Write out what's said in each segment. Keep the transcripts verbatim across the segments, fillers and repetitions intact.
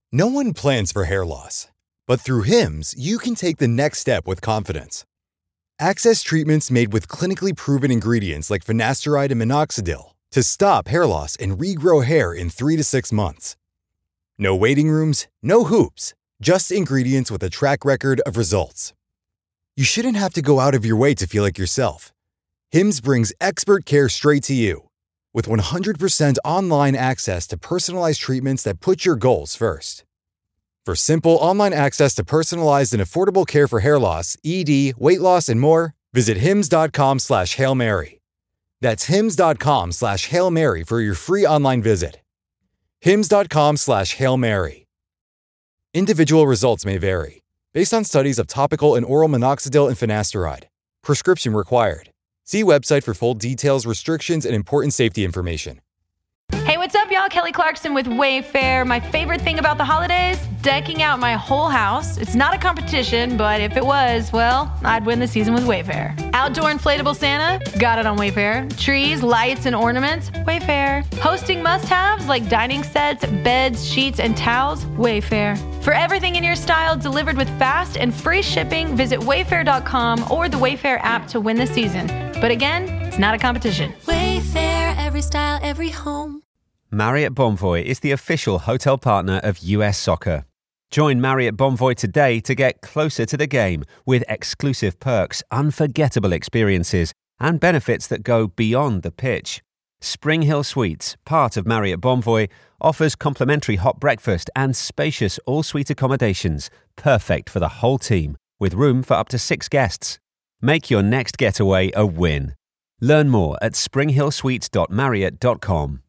No one plans for hair loss, but through Hims, you can take the next step with confidence. Access treatments made with clinically proven ingredients like finasteride and minoxidil to stop hair loss and regrow hair in three to six months. No waiting rooms, no hoops, just ingredients with a track record of results. You shouldn't have to go out of your way to feel like yourself. Hims brings expert care straight to you. With one hundred percent online access to personalized treatments that put your goals first. For simple online access to personalized and affordable care for hair loss, E D, weight loss, and more, visit hims.com slash Hail Mary. That's hims.com slash Hail Mary for your free online visit. hims.com slash Hail Mary. Individual results may vary, based on studies of topical and oral minoxidil and finasteride. Prescription required. See website for full details, restrictions, and important safety information. Hey, what's up, y'all? Kelly Clarkson with Wayfair. My favorite thing about the holidays? Decking out my whole house. It's not a competition, but if it was, well, I'd win the season with Wayfair. Outdoor inflatable Santa? Got it on Wayfair. Trees, lights, and ornaments? Wayfair. Hosting must-haves like dining sets, beds, sheets, and towels? Wayfair. For everything in your style delivered with fast and free shipping, visit wayfair dot com or the Wayfair app to win the season. But again, it's not a competition. Wayfair, every style, every home. Marriott Bonvoy is the official hotel partner of U S Soccer. Join Marriott Bonvoy today to get closer to the game with exclusive perks, unforgettable experiences, and benefits that go beyond the pitch. Spring Hill Suites, part of Marriott Bonvoy, offers complimentary hot breakfast and spacious all-suite accommodations, perfect for the whole team, with room for up to six guests. Make your next getaway a win. Learn more at spring hill suites dot marriott dot com.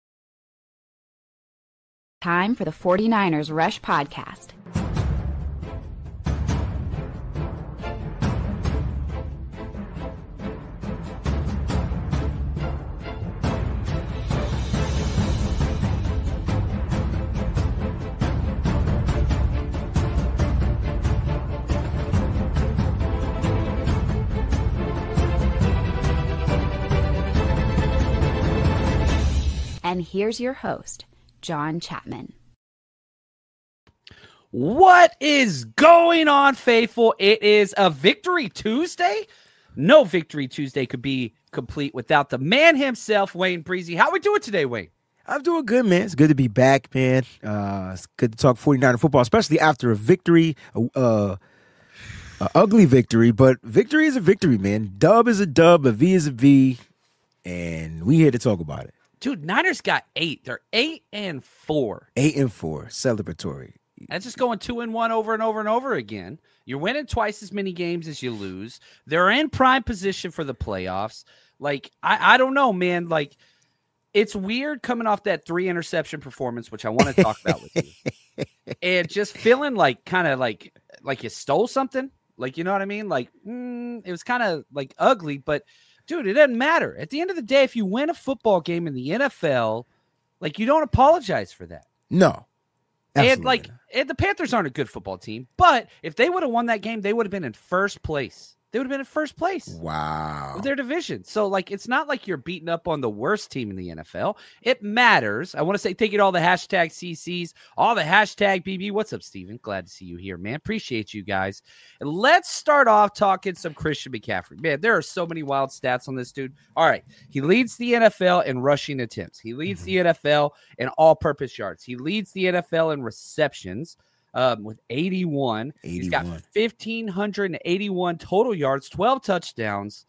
Time for the forty-niners Rush Podcast. And here's your host, John Chapman. What is going on, faithful? It is a Victory Tuesday. No Victory Tuesday could be complete without the man himself, Wayne Breezy. How we doing today, Wayne? I'm doing good, man. It's good to be back, man. Uh, it's good to talk forty-niner football, especially after a victory, uh, a ugly victory. But victory is a victory, man. Dub is a dub, a V is a V, and we here to talk about it. Dude, Niners got eight. They're eight and four. Eight and four, celebratory. That's just going two and one over and over and over again. You're winning twice as many games as you lose. They're in prime position for the playoffs. Like, I, I don't know, man. Like, it's weird coming off that three interception performance, which I want to talk about with you, and just feeling like kind of like like you stole something. Like, you know what I mean? Like, mm, it was kind of like ugly, but. Dude, it doesn't matter. At the end of the day, if you win a football game in the N F L, like, you don't apologize for that. No. And, like, and the Panthers aren't a good football team, but if they would have won that game, they would have been in first place. They would have been in first place. Wow. Of their division. So, like, it's not like you're beating up on the worst team in the N F L. It matters. I want to say thank you to all the hashtag C Cs, all the hashtag B B. What's up, Steven? Glad to see you here, man. Appreciate you guys. And let's start off talking some Christian McCaffrey. Man, there are so many wild stats on this dude. All right. He leads the N F L in rushing attempts. He leads mm-hmm. the N F L in all-purpose yards. He leads the N F L in receptions. Um, with eighty-one. eighty-one. He's got one thousand five hundred eighty-one total yards, twelve touchdowns.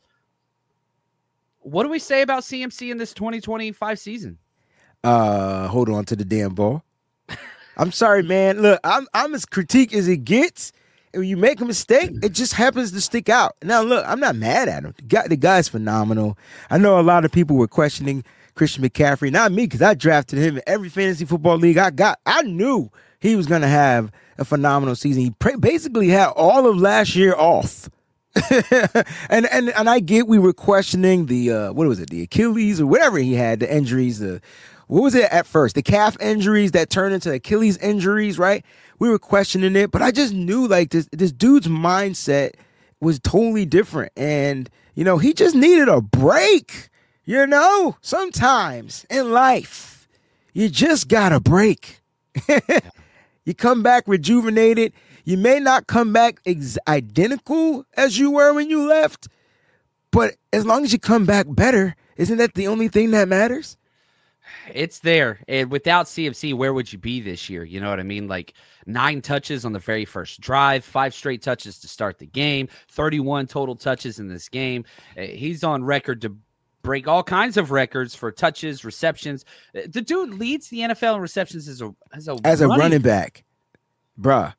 What do we say about C M C in this twenty twenty-five season? Uh, hold on to the damn ball. I'm sorry, man. Look, I'm I'm as critique as it gets. And when you make a mistake, it just happens to stick out. Now, look, I'm not mad at him. The guy, the guy's phenomenal. I know a lot of people were questioning Christian McCaffrey. Not me, because I drafted him in every fantasy football league I got. I knew he was going to have a phenomenal season. He pre- basically had all of last year off. and, and and I get we were questioning the, uh, what was it, the Achilles or whatever he had, the injuries. The What was it at first? The calf injuries that turned into Achilles injuries, right? We were questioning it, but I just knew, like, this, this dude's mindset was totally different. And, you know, he just needed a break. You know, sometimes in life, you just got to break. You come back rejuvenated. You may not come back ex- identical as you were when you left, but as long as you come back better, isn't that the only thing that matters? It's there. And without C M C, where would you be this year? You know what I mean? Like nine touches on the very first drive, five straight touches to start the game, thirty-one total touches in this game. He's on record to break all kinds of records for touches, receptions. The dude leads the N F L in receptions as a as a, as running, a running back. Bruh.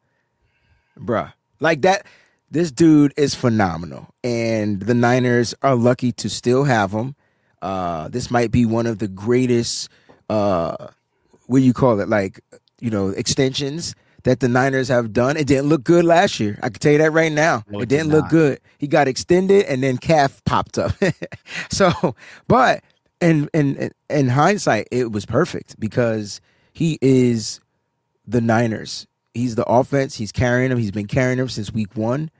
Bruh. Like that, this dude is phenomenal. And the Niners are lucky to still have him. Uh, this might be one of the greatest, uh, what do you call it? Like, you know, extensions that the Niners have done. It didn't look good last year. I can tell you that right now. No, it, it didn't did look not. good. He got extended and then calf popped up. So, but in, in, in hindsight, it was perfect because he is the Niners. He's the offense. He's carrying them. He's been carrying them since week one.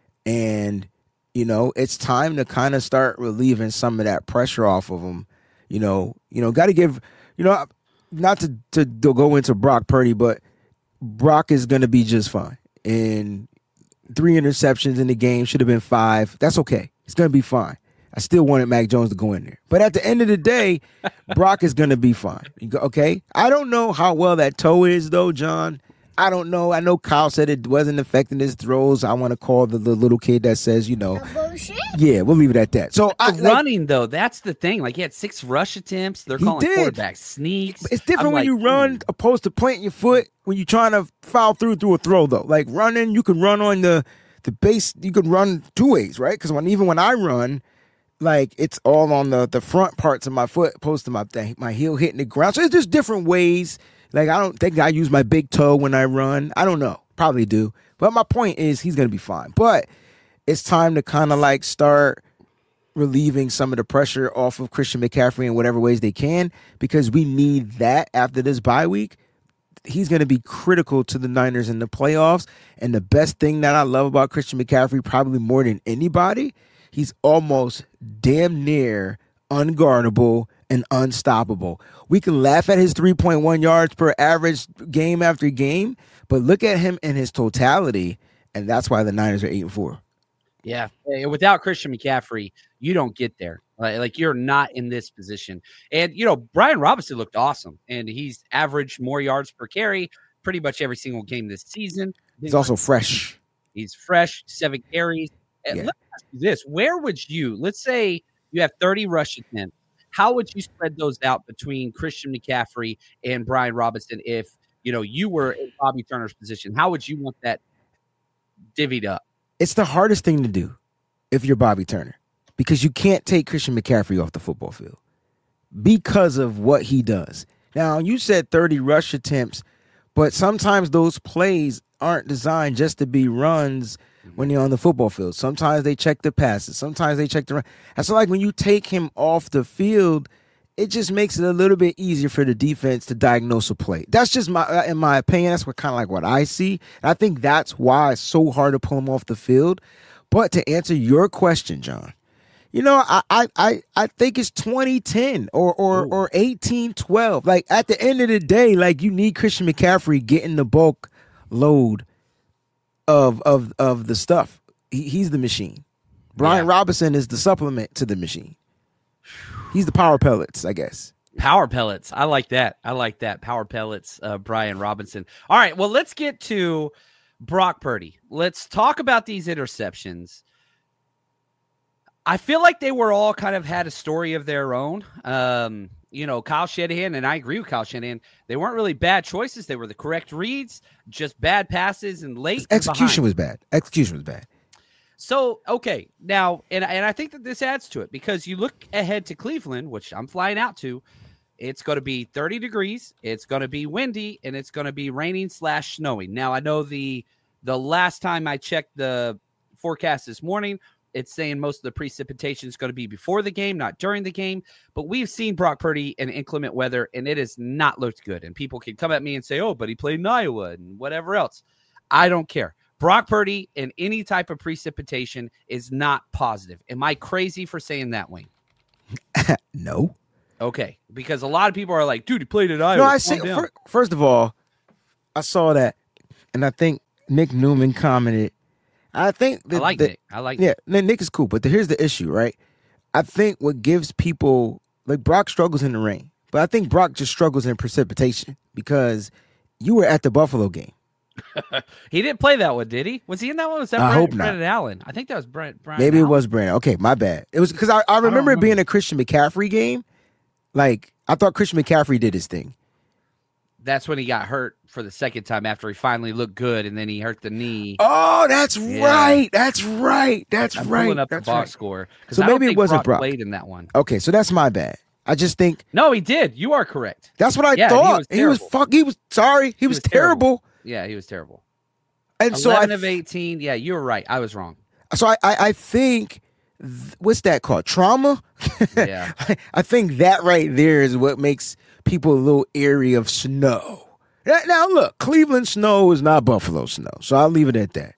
And you know, it's time to kind of start relieving some of that pressure off of him. You know, you know, got to give, you know, not to, to to go into Brock Purdy, but Brock is going to be just fine. And three interceptions in the game, should have been five. That's okay. It's going to be fine. I still wanted Mac Jones to go in there. But at the end of the day, Brock is going to be fine. You go, okay? I don't know how well that toe is, though, John. I don't know. I know Kyle said it wasn't affecting his throws. I want to call the, the little kid that says, you know. Bullshit. Yeah, we'll leave it at that. So I, The like, running, though, that's the thing. Like, he had six rush attempts. They're He calling did. quarterback sneaks. it's different I'm when like, you run hmm. opposed to planting your foot when you're trying to foul through through a throw, though. Like running, you can run on the the base. You can run two ways, right? Because when even when I run, like it's all on the the front parts of my foot, opposed to my my heel hitting the ground. So it's just different ways. Like I don't think I use my big toe when I run. I don't know. Probably do. But my point is he's gonna be fine. But it's time to kind of like start relieving some of the pressure off of Christian McCaffrey in whatever ways they can, because we need that after this bye week. He's going to be critical to the Niners in the playoffs. And the best thing that I love about Christian McCaffrey, probably more than anybody, he's almost damn near unguardable and unstoppable. We can laugh at his three point one yards per average game after game, but look at him in his totality, and that's why the Niners are eight and four. Yeah. Hey, without Christian McCaffrey, you don't get there. Like, like you're not in this position. And, you know, Brian Robinson looked awesome, and he's averaged more yards per carry pretty much every single game this season. He's also fresh. He's fresh, seven carries. And Yeah. let me ask you this. Where would you, let's say you have thirty rush attempts, how would you spread those out between Christian McCaffrey and Brian Robinson if, you know, you were in Bobby Turner's position? How would you want that divvied up? It's the hardest thing to do if you're Bobby Turner, because you can't take Christian McCaffrey off the football field because of what he does. Now, you said thirty rush attempts, but sometimes those plays aren't designed just to be runs when you're on the football field. Sometimes they check the passes. Sometimes they check the run. And so, like, when you take him off the field, it just makes it a little bit easier for the defense to diagnose a play. That's just my, in my opinion, that's what kind of like what I see. And I think that's why it's so hard to pull him off the field. But to answer your question, John, you know, I I I, I think it's twenty ten or or or eighteen twelve. Like at the end of the day, like you need Christian McCaffrey getting the bulk load of of of the stuff. He, he's the machine. Brian Yeah. Robinson is the supplement to the machine. He's the power pellets, I guess. Power pellets. I like that. I like that. Power pellets, uh, Brian Robinson. All right. Well, let's get to Brock Purdy. Let's talk about these interceptions. I feel like they were all kind of had a story of their own. Um, you know, Kyle Shanahan, and I agree with Kyle Shanahan, they weren't really bad choices. They were the correct reads, just bad passes and late. Execution and was bad. Execution was bad. So, okay, now, and, and I think that this adds to it because you look ahead to Cleveland, which I'm flying out to. It's going to be thirty degrees. It's going to be windy, and it's going to be raining slash snowing. Now, I know the the last time I checked the forecast this morning, it's saying most of the precipitation is going to be before the game, not during the game. But we've seen Brock Purdy in inclement weather, and it has not looked good. And people can come at me and say, oh, but he played in Iowa and whatever else. I don't care. Brock Purdy in any type of precipitation is not positive. Am I crazy for saying that, Wayne? No. Okay, because a lot of people are like, dude, he played at Iowa. No, I Calm say down. fir- first of all, I saw that and I think Nick Newman commented. I think I like the, Nick. I like yeah, Nick. Nick is cool, but the, here's the issue, right? I think what gives people like Brock struggles in the rain, but I think Brock just struggles in precipitation because you were at the Buffalo game. He didn't play that one, did he? Was he in that one? Was that I Brandon, hope not. Brandon Allen? I think that was Brent. Brian Maybe Allen. it was Brandon. Okay, my bad. It was because I, I remember it being a Christian McCaffrey game. Like, I thought Christian McCaffrey did his thing. That's when he got hurt for the second time after he finally looked good, and then he hurt the knee. Oh, that's Yeah. right. That's right. That's I'm right. pulling up That's the box right. score. 'cause So I don't maybe it think wasn't Brock Brock. played in that one. Okay, so that's my bad. I just think No, he did. You are correct. that's what I Yeah, he thought. was He was, terrible. fuck. He was sorry. He, was, was terrible. terrible. Yeah, he was terrible. And so I, eleven of eighteen. Yeah, you were right. I was wrong. so I, I, I think th- what's that called? Trauma. Yeah. I, I think that right there is what makes people a little eerie of snow. Now, now look, Cleveland snow is not Buffalo snow, so I'll leave it at that.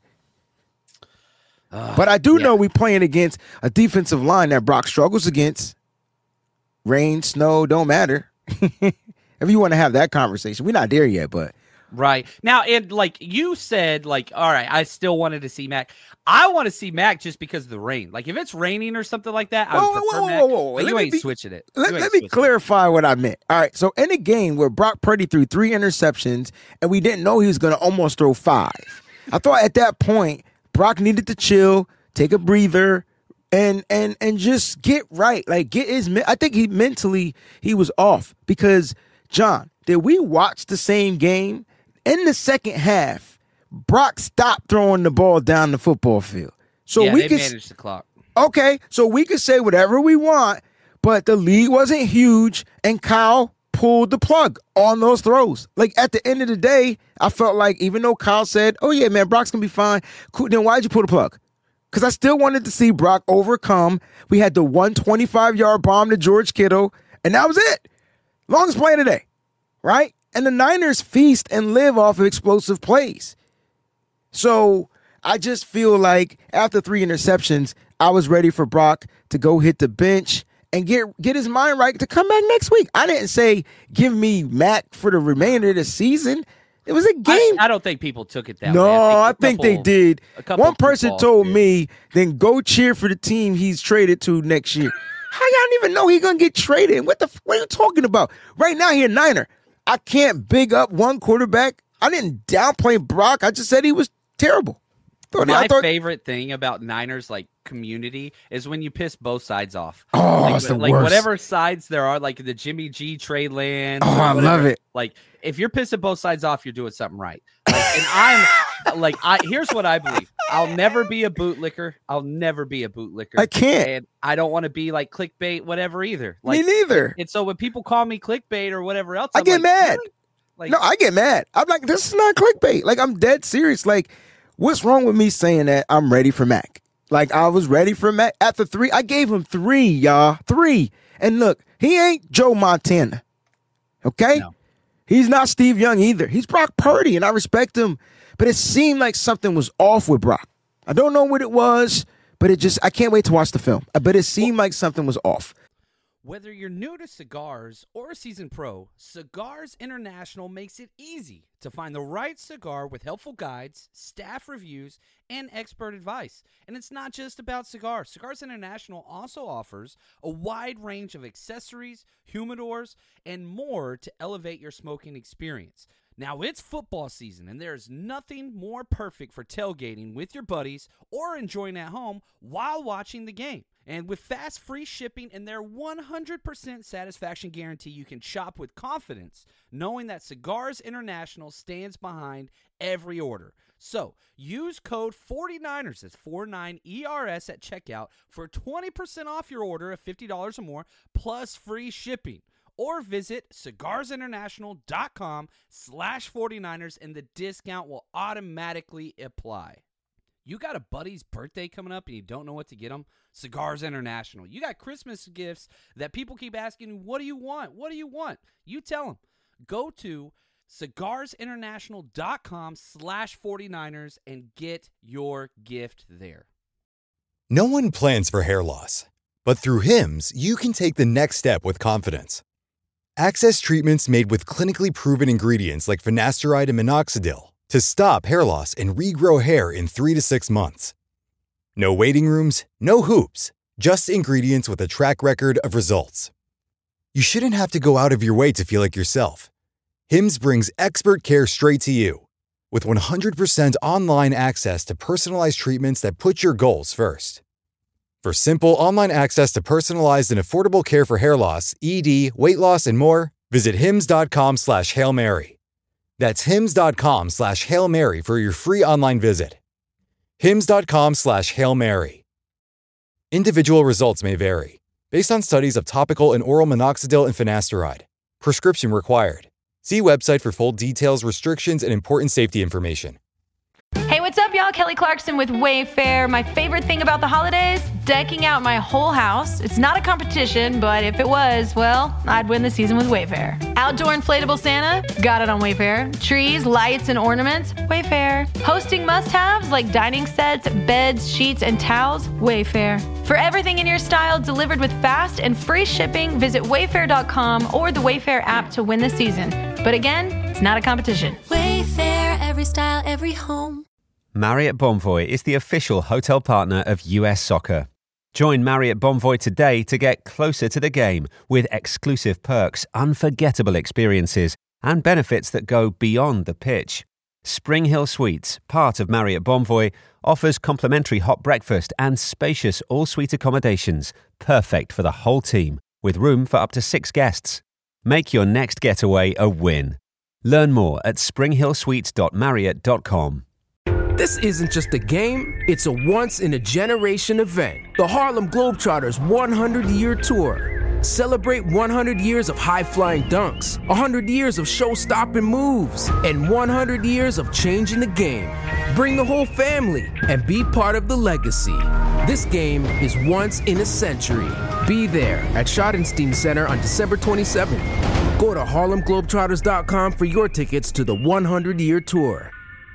Uh, But I do yeah. know we playing against a defensive line that Brock struggles against. Rain, snow, don't matter. If you want to have that conversation, we're not there yet, but Right. Now, and like you said, like, all right, I still wanted to see Mac. I want to see Mac just because of the rain. Like, if it's raining or something like that, I Whoa, would whoa, prefer whoa, Mac. whoa, whoa. But Let you me ain't be- switching it. Let, You ain't let me switching it. clarify what I meant. All right, so in a game where Brock Purdy threw three interceptions and we didn't know he was going to almost throw five, I thought at that point Brock needed to chill, take a breather, and and and just get right. Like get his. me- I think he mentally he was off because John, did we watch the same game in the second half? Brock stopped throwing the ball down the football field, so yeah, we they could. managed the clock. Okay, so we could say whatever we want, but the lead wasn't huge, and Kyle pulled the plug on those throws. Like, at the end of the day, I felt like even though Kyle said, oh, yeah, man, Brock's going to be fine, cool, then why'd you pull the plug? Because I still wanted to see Brock overcome. We had the one twenty-five-yard bomb to George Kittle, and that was it. Longest play of the day, right? And the Niners feast and live off of explosive plays. So I just feel like after three interceptions, I was ready for Brock to go hit the bench and get get his mind right to come back next week. I didn't say give me Mac for the remainder of the season. It was a game. I, I don't think people took it that no, way. I a think couple- they did. a couple One person footballs told did. me, then go cheer for the team he's traded to next year. How y'all don't even know he's going to get traded? What the f- what are you talking about? Right now, he a Niner. I can't big up one quarterback. I didn't downplay Brock. I just said he was terrible. Thought- My I thought, favorite thing about Niners like community is when you piss both sides off. Oh, like, it's the like worst. whatever sides there are, like the Jimmy G, Trey Lance. Oh, or I whatever. love it. Like if you're pissing both sides off, you're doing something right. Like, and I'm like, I here's what I believe. I'll never be a bootlicker. I'll never be a bootlicker. I can't. And I don't want to be like clickbait, whatever either. Like, me neither. and so when people call me clickbait or whatever else, I I'm get like, mad. really? Like, No, I get mad. I'm like, this is not clickbait. Like, I'm dead serious. Like, what's wrong with me saying that I'm ready for Mac? Like, I was ready for Mac after three. I gave him three, y'all. Three. And look, he ain't Joe Montana. Okay? No. He's not Steve Young either. He's Brock Purdy, and I respect him. But it seemed like something was off with Brock. I don't know what it was, but it just, I can't wait to watch the film. But it seemed like something was off. Whether you're new to cigars or a seasoned pro, Cigars International makes it easy to find the right cigar with helpful guides, staff reviews, and expert advice. And it's not just about cigars. Cigars International also offers a wide range of accessories, humidors, and more to elevate your smoking experience. Now, it's football season, and there's nothing more perfect for tailgating with your buddies or enjoying at home while watching the game. And with fast, free shipping and their one hundred percent satisfaction guarantee, you can shop with confidence, knowing that Cigars International stands behind every order. So, use code forty-niners, that's forty-nine E R S at checkout for twenty percent off your order of fifty dollars or more, plus free shipping. Or visit cigarsinternational.com slash 49ers and the discount will automatically apply. You got a buddy's birthday coming up and you don't know what to get them? Cigars International. You got Christmas gifts that people keep asking, what do you want? What do you want? You tell them. Go to cigarsinternational.com slash 49ers and get your gift there. No one plans for hair loss, but through Hims, you can take the next step with confidence. Access treatments made with clinically proven ingredients like finasteride and minoxidil to stop hair loss and regrow hair in three to six months. No waiting rooms, no hoops, just ingredients with a track record of results. You shouldn't have to go out of your way to feel like yourself. Hims brings expert care straight to you. With one hundred percent online access to personalized treatments that put your goals first. For simple online access to personalized and affordable care for hair loss, E D, weight loss, and more, visit hims.com slash Hail Mary. That's hims.com slash Hail Mary for your free online visit. hims.com slash Hail Mary. Individual results may vary, based on studies of topical and oral minoxidil and finasteride. Prescription required. See website for full details, restrictions, and important safety information. Hey, what's up, y'all? Kelly Clarkson with Wayfair. My favorite thing about the holidays? Decking out my whole house. It's not a competition, but if it was, well, I'd win the season with Wayfair. Outdoor inflatable Santa? Got it on Wayfair. Trees, lights, and ornaments? Wayfair. Hosting must-haves like dining sets, beds, sheets, and towels? Wayfair. For everything in your style delivered with fast and free shipping, visit wayfair dot com or the Wayfair app to win the season. But again, it's not a competition. Wayfair, every style, every home. Marriott Bonvoy is the official hotel partner of U S Soccer. Join Marriott Bonvoy today to get closer to the game with exclusive perks, unforgettable experiences, and benefits that go beyond the pitch. Spring Hill Suites, part of Marriott Bonvoy, offers complimentary hot breakfast and spacious all-suite accommodations, perfect for the whole team, with room for up to six guests. Make your next getaway a win. Learn more at spring hill suites dot marriott dot com. This isn't just a game, it's a once-in-a-generation event. The Harlem Globetrotters one hundred year Tour. Celebrate one hundred years of high-flying dunks, one hundred years of show-stopping moves, and one hundred years of changing the game. Bring the whole family and be part of the legacy. This game is once in a century. Be there at Schottenstein Center on December twenty-seventh. Go to harlem globetrotters dot com for your tickets to the one hundred year Tour.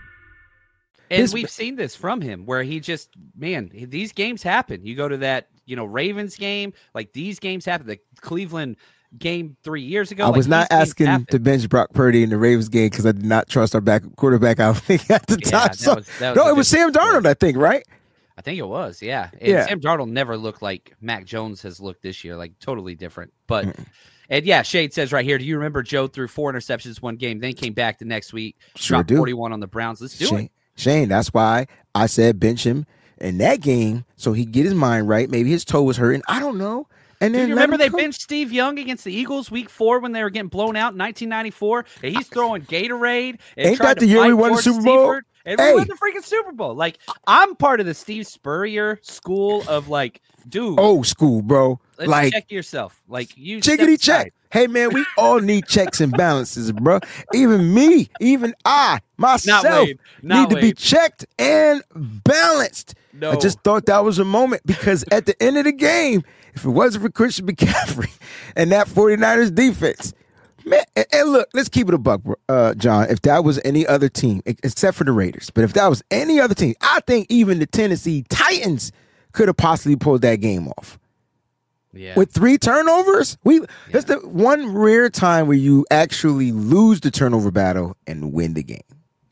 And His- we've seen this from him where he just, man, these games happen. You go to that, you know, Ravens game, like these games happen. The Cleveland game three years ago. I was like, not these games asking happen. to bench Brock Purdy in the Ravens game because I did not trust our back quarterback. I think at the Yeah, time. that So, was- that was no, a it was good Sam Darnold, I think, right? I think it was, yeah. And Yeah. Sam Darnold never looked like Mac Jones has looked this year, like totally different. But, mm-hmm. and yeah, Shade says right here, do you remember Joe threw four interceptions one game, then came back the next week, Sure dropped do. forty-one on the Browns? Let's do Shane, it. Shane, that's why I said bench him in that game so he get his mind right. Maybe his toe was hurting. I don't know. And Do then you let remember him they come. benched Steve Young against the Eagles week four when they were getting blown out in nineteen ninety-four? And he's throwing Gatorade. And Ain't tried that to the year we fight won the George Super Bowl? Seifert, And Hey. we won the freaking Super Bowl. Like, I'm part of the Steve Spurrier school of like, dude, Old school, bro. let's Like, check yourself. Like, you chickity step aside. check. Hey, man, we all need checks and balances, bro. Even me, even I, myself, Wade. Not need to be Wade. checked and balanced. No. I just thought that was a moment because at the end of the game, if it wasn't for Christian McCaffrey and that 49ers defense, man, and, and look, let's keep it a buck, bro, uh, John. If that was any other team, e- except for the Raiders, but if that was any other team, I think even the Tennessee Titans could have possibly pulled that game off. Yeah. With three turnovers, we that's the one rare time where you actually lose the turnover battle and win the game.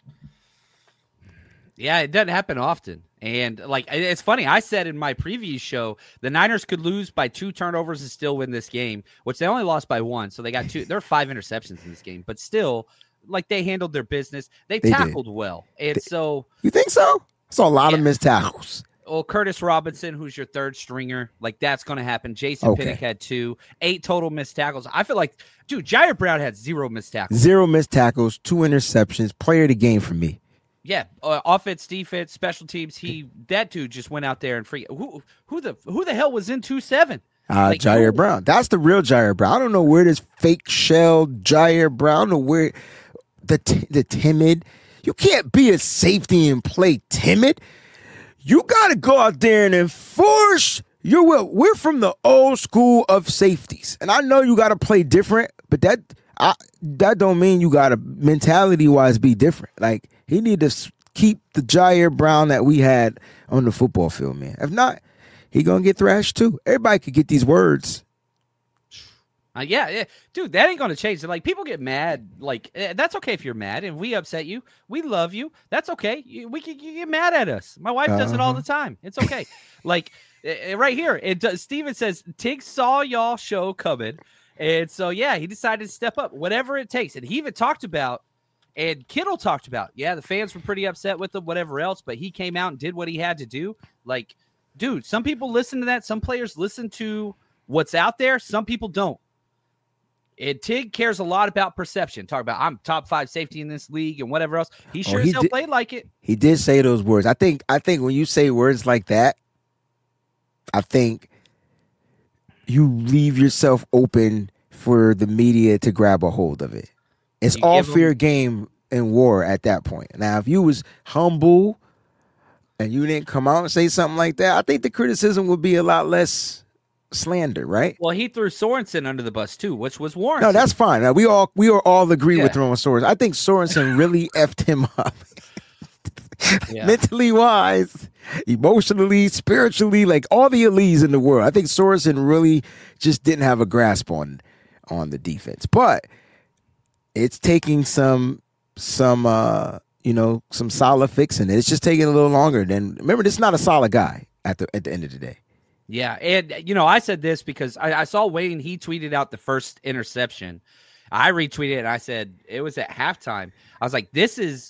Yeah, it doesn't happen often. And like, it's funny. I said in my preview show, the Niners could lose by two turnovers and still win this game, which they only lost by one. So they got two. There are five interceptions in this game, but still, like, they handled their business. They, They did. tackled well. And so, You think so? I saw a lot of Yeah. missed tackles. well, Curtis Robinson, who's your third stringer, like, that's going to happen. Jason Okay. Pinnock had two, eight total missed tackles. I feel like, dude, Jair Brown had zero missed tackles. Zero missed tackles, two interceptions. Player of the game for me. Yeah, uh, offense, defense, special teams. He that dude just went out there and free. Who who the who the hell was in two seven? Uh, Like, Jair who- Brown. That's the real Jair Brown. I don't know where this fake shell Jair Brown. I don't know where the t- the timid. You can't be a safety and play timid. You got to go out there and enforce your will. We're from the old school of safeties, and I know you got to play different, but that I, that don't mean you got to mentality wise be different. Like, he need to s- keep the Jair Brown that we had on the football field, man. If not, he gonna get thrashed too. Everybody could get these words. Uh, yeah, yeah, dude, that ain't going to change. Like, people get mad. Like, eh, that's okay if you're mad. And we upset you. We love you. That's okay. You, we can you get mad at us. My wife does uh-huh. it all the time. It's okay. Like, eh, right here, it does. Steven says, Tig saw y'all show coming. And so, yeah, he decided to step up, whatever it takes. And he even talked about, and Kittle talked about, yeah, the fans were pretty upset with him, whatever else, but he came out and did what he had to do. Like, dude, some people listen to that. Some players listen to what's out there. Some people don't. And Tig cares a lot about perception. Talk about, I'm top five safety in this league and whatever else. He sure oh, he as hell did, played like it. He did say those words. I think I think when you say words like that, I think you leave yourself open for the media to grab a hold of it. It's you all fair him- game in war at that point. Now, if you was humble and you didn't come out and say something like that, I think the criticism would be a lot less slander, right? Well, he threw Sorensen under the bus too, which was warranted. No, that's fine. Now, we all we all agree yeah. with throwing Sorensen. I think Sorensen really effed him up. Yeah. Mentally wise, emotionally, spiritually, like all the elites in the world. I think Sorensen really just didn't have a grasp on on the defense. But it's taking some some uh you know some solid fixing. It's just taking a little longer than remember, this is not a solid guy at the at the end of the day. Yeah, and, you know, I said this because I, I saw Wayne, he tweeted out the first interception. I retweeted it, and I said it was at halftime. I was like, this is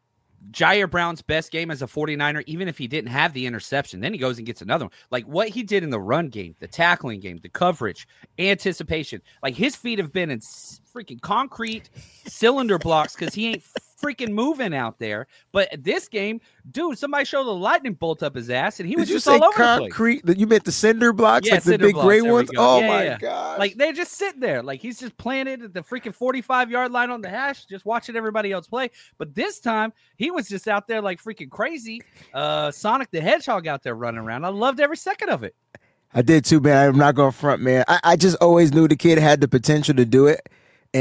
Jair Brown's best game as a forty-niner, even if he didn't have the interception. Then he goes and gets another one. Like, what he did in the run game, the tackling game, the coverage, anticipation. Like, his feet have been in freaking concrete cylinder blocks because he ain't freaking moving out there. But this game, dude, somebody showed a lightning bolt up his ass, and he was Did just you say all over concrete? the place. You meant the cinder blocks, yeah, like the big blocks. gray there ones? Oh, yeah, my yeah. God. Like, they're just sitting there. Like, he's just planted at the freaking forty-five yard line on the hash, just watching everybody else play. But this time, he was just out there like freaking crazy. Uh, Sonic the Hedgehog out there running around. I loved every second of it. I did too, man. I'm not going to front, man. I, I just always knew the kid had the potential to do it,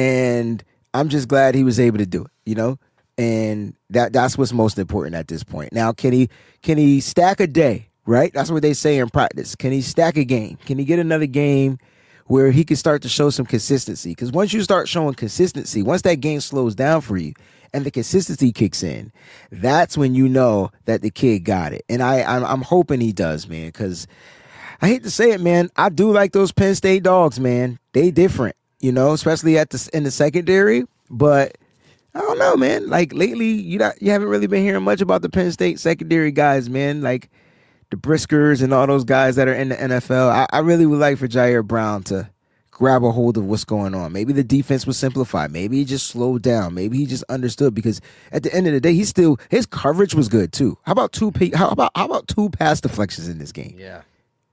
and I'm just glad he was able to do it, you know? And that that's what's most important at this point. Now, can he can he stack a day, right? That's what they say in practice. Can he stack a game? Can he get another game where he can start to show some consistency? Because once you start showing consistency, once that game slows down for you and the consistency kicks in, that's when you know that the kid got it. And I, I'm, I'm hoping he does, man, because I hate to say it, man, I do like those Penn State dogs, man. They different, you know, especially at the in the secondary, but I don't know, man. Like lately, you not you haven't really been hearing much about the Penn State secondary guys, man. Like the Briskers and all those guys that are in the N F L. I, I really would like for Jair Brown to grab a hold of what's going on. Maybe the defense was simplified. Maybe he just slowed down. Maybe he just understood, because at the end of the day, he still his coverage was good too. How about two? How about how about two pass deflections in this game? Yeah.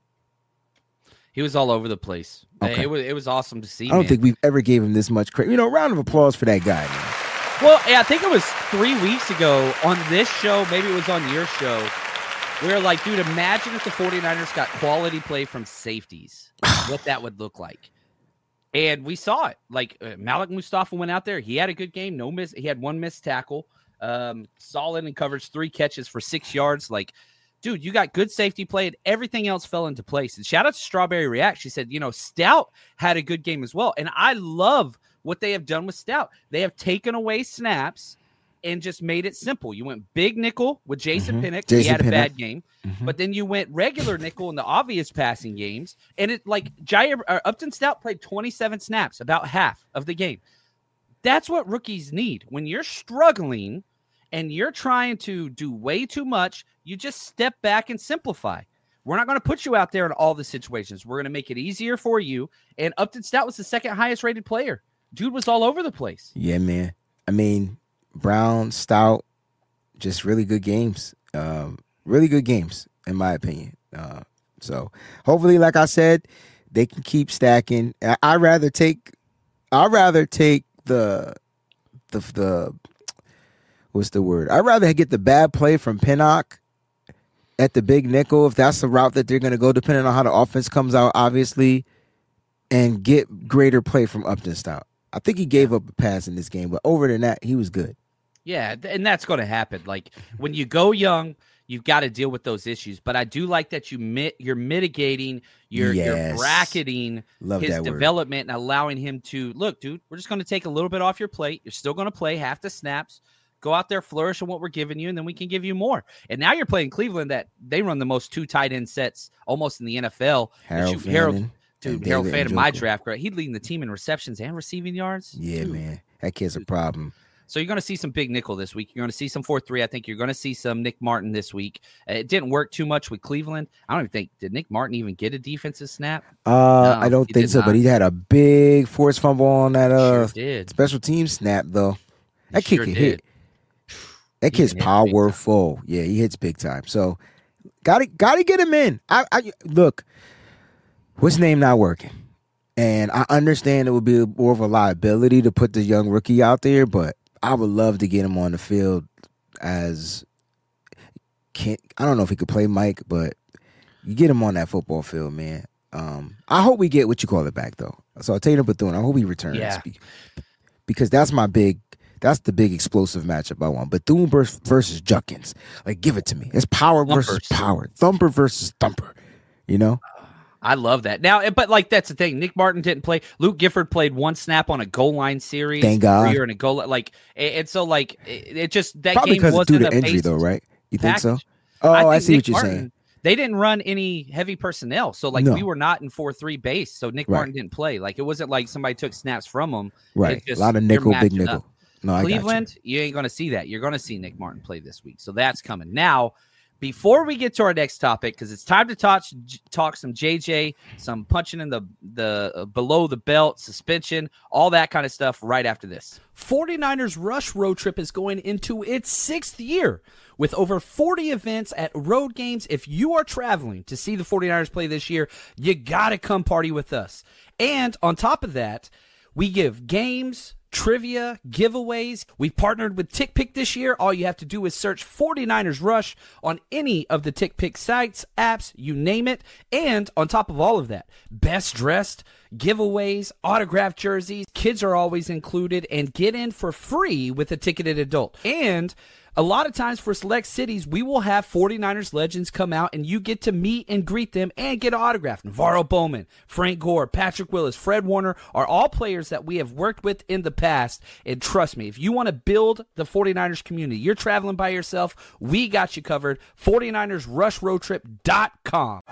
He was all over the place. Okay. It was it was awesome to see. I don't man. think we've ever gave him this much credit. You know, round of applause for that guy, man. Well, yeah, I think it was three weeks ago on this show, maybe it was on your show, we were like, dude, imagine if the forty-niners got quality play from safeties, what that would look like. And we saw it. Like, uh, Malik Mustafa went out there. He had a good game. No miss. He had one missed tackle. Um, solid in coverage, three catches for six yards. Like, dude, you got good safety play, and everything else fell into place. And shout out to Strawberry React. She said, you know, Stout had a good game as well. And I love what they have done with Stout. They have taken away snaps and just made it simple. You went big nickel with Jason mm-hmm. Pinnock. Jason he had a Pinnock. bad game. Mm-hmm. But then you went regular nickel in the obvious passing games. And it like Jair uh, Upton Stout played twenty-seven snaps, about half of the game. That's what rookies need. When you're struggling and you're trying to do way too much, you just step back and simplify. We're not going to put you out there in all the situations. We're going to make it easier for you. And Upton Stout was the second highest rated player. Dude was all over the place. Yeah, man. I mean, Brown, Stout, just really good games. Um, really good games, in my opinion. Uh, so hopefully, like I said, they can keep stacking. I, I'd rather take, I'd rather take the, the, the, what's the word? I'd rather get the bad play from Pinnock at the big nickel, if that's the route that they're going to go, depending on how the offense comes out, obviously, and get greater play from Upton Stout. I think he gave up a pass in this game, but over than that, he was good. Yeah, and that's going to happen. Like when you go young, you've got to deal with those issues. But I do like that you mit, you're mitigating, you're, Yes. you're bracketing Love his that word. development and allowing him to look, dude. We're just going to take a little bit off your plate. You're still going to play half the snaps. Go out there, flourish on what we're giving you, and then we can give you more. And now you're playing Cleveland, that they run the most two tight end sets almost in the N F L. Harold Shoot, Harold, Fannin dude, and Harold David Fannin, my Njoku. draft grade. He'd leading the team in receptions and receiving yards. Yeah, Dude. man. That kid's a problem. So you're going to see some big nickel this week. You're going to see some four three. I think you're going to see some Nick Martin this week. Uh, it didn't work too much with Cleveland. I don't even think, did Nick Martin even get a defensive snap? Uh, No, I don't he think did so, not. but he had a big forced fumble on that uh, Sure did. special team snap, though. That He kid sure can did. hit. That He kid's can hit big time. powerful. Yeah, he hits big time. So, gotta gotta get him in. I, I look, what's name not working, and I understand it would be more of a liability to put the young rookie out there, but I would love to get him on the field as. Can't I don't know if he could play Mike, but you get him on that football field, man. Um, I hope we get what you call it back though. So Tatum Bethune, I hope he returns. Yeah. Be- because that's my big. That's the big explosive matchup I want. Bethune versus, versus Judkins. Like, give it to me. It's power versus Thumpers. power. Thumper versus thumper. You know? I love that. Now, but like that's the thing. Nick Martin didn't play. Luke Gifford played one snap on a goal line series. Thank God. where you're in a goal line. Like, and and so like it, it just that Probably game because it's due wasn't to a injury, base though, right? You think so? package. Oh, I, think see Nick what you're Martin, saying. They didn't run any heavy personnel, so like No. we were not in four three base. So Nick Right. Martin didn't play. Like it wasn't like somebody took snaps from him. Right. It just- a lot of they're nickel, big matching nickel. up. No, I got you. Cleveland, you. ain't going to see that. You're going to see Nick Martin play this week. So that's coming. Now, before we get to our next topic, because it's time to talk, talk some J J, some punching in the, the uh, below the belt, suspension, all that kind of stuff right after this. forty-niners Rush Road Trip is going into its sixth year with over forty events at road games. If you are traveling to see the forty-niners play this year, you got to come party with us. And on top of that, we give games, trivia, giveaways. We've partnered with TickPick this year. All you have to do is search forty-niners Rush on any of the TickPick sites, apps, you name it. And on top of all of that, best dressed, giveaways, autographed jerseys, kids are always included, and get in for free with a ticketed adult. And a lot of times for select cities, we will have forty-niners legends come out and you get to meet and greet them and get an autograph. Navarro Bowman, Frank Gore, Patrick Willis, Fred Warner are all players that we have worked with in the past. And trust me, if you want to build the forty-niners community, you're traveling by yourself, we got you covered. forty-niners rush road trip dot com.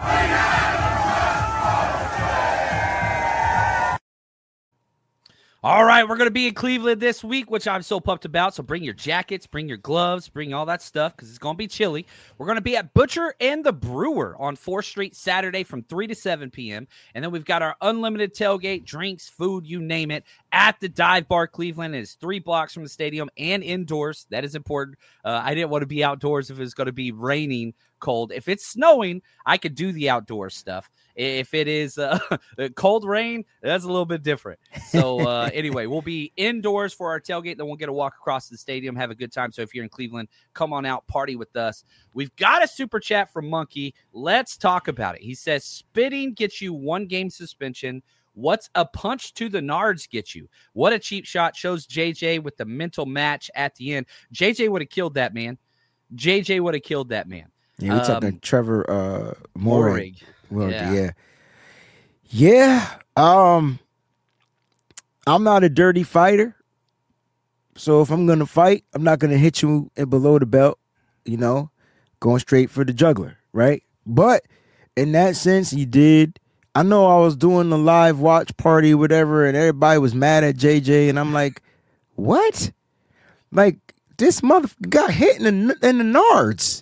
All right, we're going to be in Cleveland this week, which I'm so pumped about. So bring your jackets, bring your gloves, bring all that stuff because it's going to be chilly. We're going to be at Butcher and the Brewer on fourth Street Saturday from three to seven p.m. And then we've got our unlimited tailgate, drinks, food, you name it, at the Dive Bar Cleveland. It is three blocks from the stadium and indoors. That is important. Uh, I didn't want to be outdoors if it was going to be raining, cold. If it's snowing, I could do the outdoor stuff. If it is uh, cold rain, that's a little bit different. So uh, anyway, we'll be indoors for our tailgate. Then we'll get a walk across the stadium, have a good time. So if you're in Cleveland, come on out, party with us. We've got a super chat from Monkey. Let's talk about it. He says, spitting gets you one game suspension. What's a punch to the nards get you? What a cheap shot. Shows J J with the mental match at the end. J J would have killed that man. J J would have killed that man. Yeah, we're talking Um, Trevor uh, Moehrig. Moehrig. Well, Yeah. yeah. Yeah. Um, I'm not a dirty fighter. So if I'm going to fight, I'm not going to hit you in below the belt, you know, going straight for the jugular, right? But in that sense, you did. I know I was doing the live watch party, whatever, and everybody was mad at J J, and I'm like, what? Like, this motherfucker got hit in the, in the nards.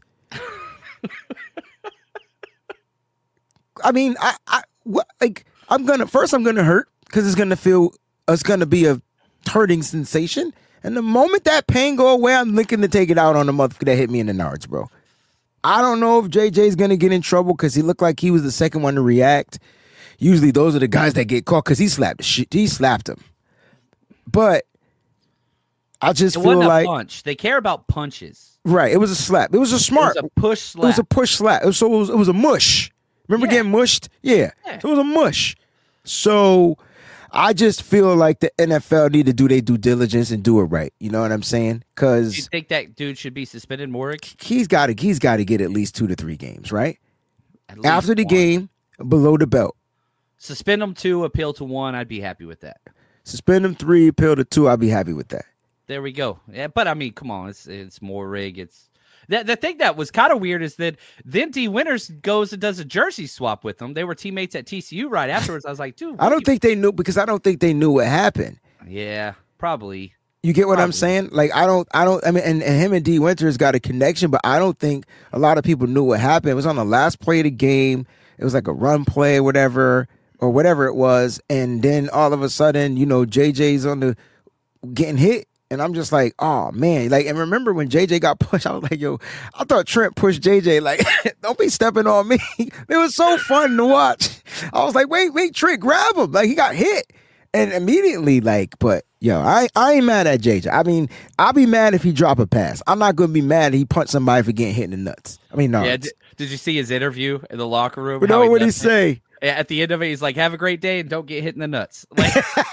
I mean, I, I, what, like, I'm gonna first, I'm gonna hurt because it's gonna feel, it's gonna be a hurting sensation, and the moment that pain go away, I'm looking to take it out on the motherfucker that hit me in the nards, bro. I don't know if J J's gonna get in trouble because he looked like he was the second one to react. Usually, those are the guys that get caught because he slapped the shit. He slapped him, but I just It feel wasn't a like punch. They care about punches. right. It was a slap. It was a smart. It was a push slap. It was a push slap. It was, so it was, it was a mush. Remember Yeah. getting mushed? Yeah. Yeah. So it was a mush. So I just feel like the N F L need to do their due diligence and do it right. You know what I'm saying? Do you Because think that dude should be suspended, Morik? he's got to he's got to get at least two to three games, right? At least After the one. game, below the belt. Suspend him two, appeal to one. I'd be happy with that. Suspend him three, appeal to two. I'll be happy with that. There we go. Yeah, but I mean, come on, it's it's more rig. It's the the thing that was kind of weird is that then D Winters goes and does a jersey swap with them. They were teammates at T C U right afterwards. I was like, dude, I don't think they knew because I don't think they knew what happened. Yeah, probably. You get what I'm Probably. saying? Like I don't, I don't. I mean, and, and him and D Winters got a connection, but I don't think a lot of people knew what happened. It was on the last play of the game. It was like a run play or whatever, or whatever it was, and then all of a sudden, you know, J J's on the getting hit. And I'm just like, oh man, like, and remember when J J got pushed, I was like, yo, I thought Trent pushed J J. Like, don't be stepping on me. It was so fun to watch. I was like, wait, wait, Trent, grab him. Like, he got hit. And immediately, like, but yo, I, I ain't mad at J J. I mean, I'll be mad if he drop a pass. I'm not gonna be mad if he punched somebody for getting hit in the nuts. I mean, no. Yeah. Did, did you see his interview in the locker room? But How know what he left it? say? At the end of it, he's like, "Have a great day and don't get hit in the nuts." Like,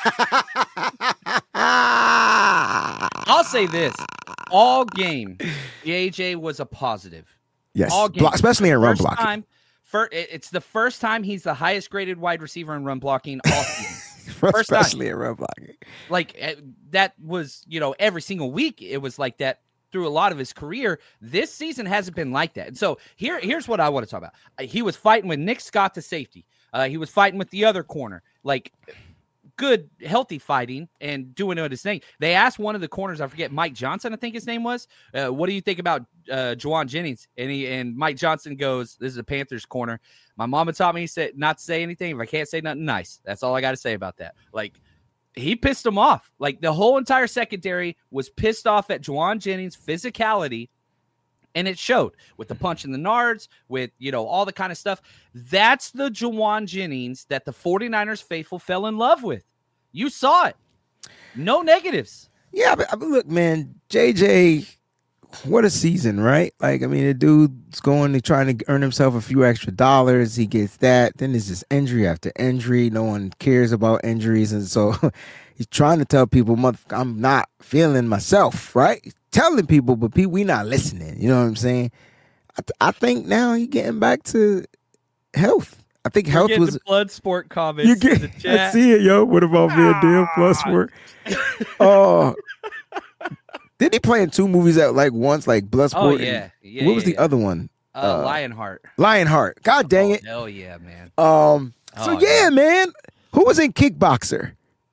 I'll say this: all game, J J was a positive. Yes, all game, Block, especially in run first blocking. Time, for, it's the first time he's the highest graded wide receiver in run blocking all season. First especially time. in run blocking. Like eh, that was, you know, every single week it was like that through a lot of his career. This season hasn't been like that. And so here, here's what I want to talk about. Uh, He was fighting with Nick Scott, the safety. Uh, he was fighting with the other corner, like good, healthy fighting and doing it his thing. They asked one of the corners, I forget, Mike Johnson, I think his name was, uh, what do you think about uh, Juwan Jennings? And he and Mike Johnson goes, this is a Panthers corner. My mama taught me said not to say anything if I can't say nothing nice. That's all I got to say about that. Like, he pissed him off. Like, the whole entire secondary was pissed off at Juwan Jennings' physicality. And it showed with the punch in the nards, with, you know, all the kind of stuff. That's the Juwan Jennings that the 49ers faithful fell in love with. You saw it. No negatives. Yeah, but, but look, man, J J, what a season, right? Like, I mean, the dude's going to trying to earn himself a few extra dollars. He gets that. Then there's this injury after injury. No one cares about injuries. And so he's trying to tell people, I'm not feeling myself, right? Telling people, but people, we not listening. You know what I'm saying? I, th- I think now he getting back to health. I think We're health getting was the blood sport comments. you in get. the I chat. see it, yo. What about being damn plus four? Oh, did he play in two movies at like once, like Bloodsport? Oh, and- yeah. Yeah, what was yeah, the yeah. other one? Uh, Lionheart. Lionheart. God dang Oh, it. hell yeah, man. Um. So Oh, yeah, man. Who was in Kickboxer?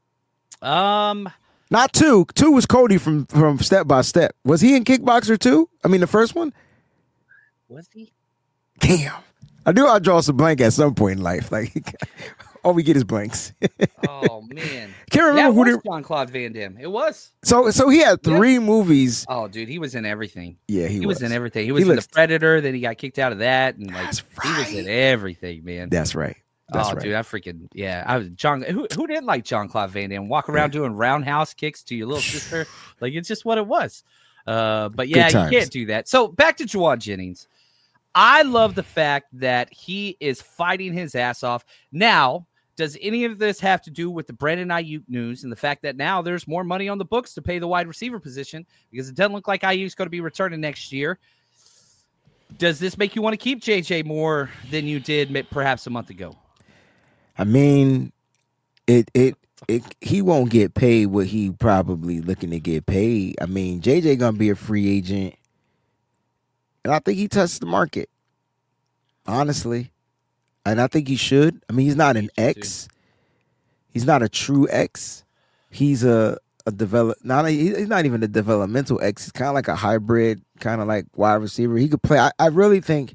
Um, Not two. Two was Cody from from Step by Step. Was he in Kickboxer too? I mean, the first one. was he? Damn. I knew I'd draw some blank at some point in life. Like, all we get is blanks. Oh man, Can't remember yeah, it who was they- Jean Claude Van Damme. It was. So, so he had three movies. Oh, dude, he was in everything. Yeah, he, He was, in everything. He He was in looks- the Predator. Then he got kicked out of that, and like That's he was in right. everything, man. That's right. That's oh, right. dude, I freaking yeah. I was John. Who who didn't like Jean Claude Van Damme? Walk around doing roundhouse kicks to your little sister, like it's just what it was. Uh, but yeah, you times. can't do that. So back to Juwan Jennings. I love the fact that he is fighting his ass off. Now, does any of this have to do with the Brandon Ayuk news and the fact that now there's more money on the books to pay the wide receiver position because it doesn't look like Ayuk's going to be returning next year? Does this make you want to keep J J more than you did ma- perhaps a month ago? I mean, it it it he won't get paid what he probably looking to get paid. I mean, J J gonna be a free agent, and I think he touched the market, honestly, and I think he should. I mean, he's not an X. He's not a true X. He's a a develop. Not a, he's not even a developmental X. He's kind of like a hybrid, kind of like wide receiver. He could play. I, I really think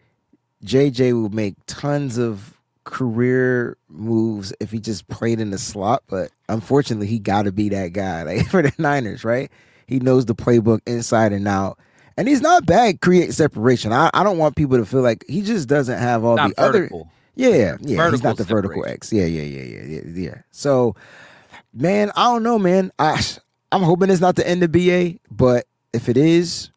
J J will make tons of career moves if he just played in the slot, but unfortunately he got to be that guy, like for the Niners, right? He knows the playbook inside and out, and he's not bad. Create separation. I, I don't want people to feel like he just doesn't have all Not the other. vertical. Yeah, yeah. Vertical He's not the vertical separation. X. Yeah, yeah, yeah, yeah, yeah, yeah. So, man, I don't know, man. I I'm hoping it's not the end of B A, but if it is,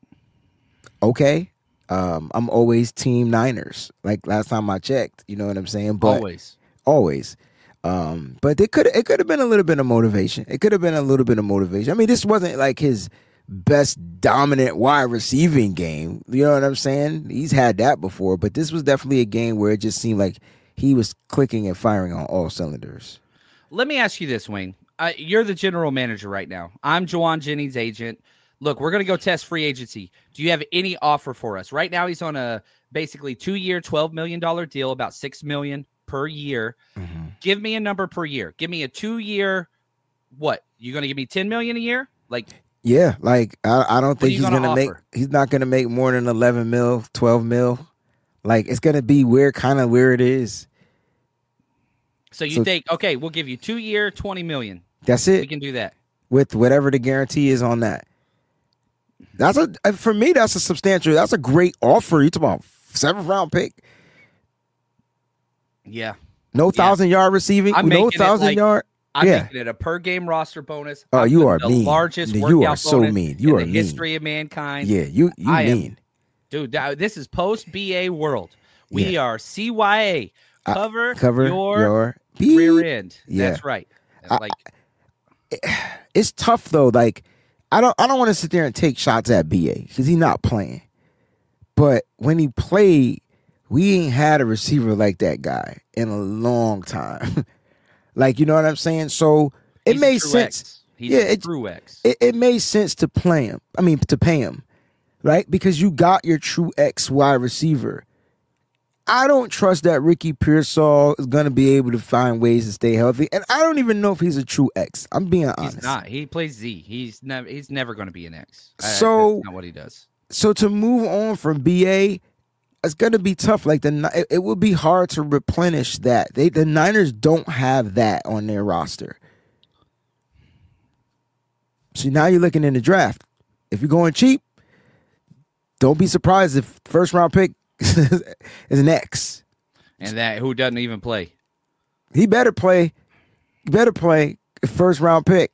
okay. Um, I'm always team Niners. Like last time I checked, you know what I'm saying? But Always. always. Um, but it could it could have been a little bit of motivation. It could have been a little bit of motivation. I mean, this wasn't like his best dominant wide receiving game. You know what I'm saying? He's had that before, but this was definitely a game where it just seemed like he was clicking and firing on all cylinders. Let me ask you this, Wayne. Uh, you're the general manager right now. I'm Jauan Jennings' agent. Look, we're going to go test free agency. Do you have any offer for us? Right now, he's on a basically two-year, twelve million dollars deal, about six million dollars per year. Mm-hmm. Give me a number per year. Give me a two-year, what? You going to give me ten million dollars a year? Like, yeah, like, I, I don't think he's going to make, offer? he's not going to make more than eleven mil, twelve mil. Like, it's going to be where kind of where it is. So you so, think, okay, we'll give you two-year, twenty million dollars. That's it. We can do that. With whatever the guarantee is on that. That's a for me. That's a substantial. That's a great offer. You talk about seventh round pick. Yeah. No thousand yeah. yard receiving. I'm no thousand like, yard. I'm yeah. making it a per game roster bonus. Oh, I'm you are the mean. largest you workout are so bonus mean. You in are the mean. history of mankind. Yeah, you you I mean, am, dude. This is post B A world. We yeah. are C Y A. Cover, uh, cover your, your rear end. Yeah. That's right. I, like, it's tough though. Like, I don't I don't want to sit there and take shots at B A because he's not playing. But when he played, we ain't had a receiver like that guy in a long time. Like, you know what I'm saying? So it He's made sense. X. He's yeah, a it, true X. It, it made sense to play him. I mean, to pay him, right? Because you got your true X wide receiver. I don't trust that Ricky Pearsall is going to be able to find ways to stay healthy, and I don't even know if he's a true X. I'm being honest. He's not. He plays Z. He's never. He's never going to be an X. So that's not what he does. So to move on from B A, it's going to be tough. Like the it, it would be hard to replenish that. They the Niners don't have that on their roster. So now you're looking in the draft. If you're going cheap, don't be surprised if first round pick is an X. And that who doesn't even play. He better play. He better play first round pick.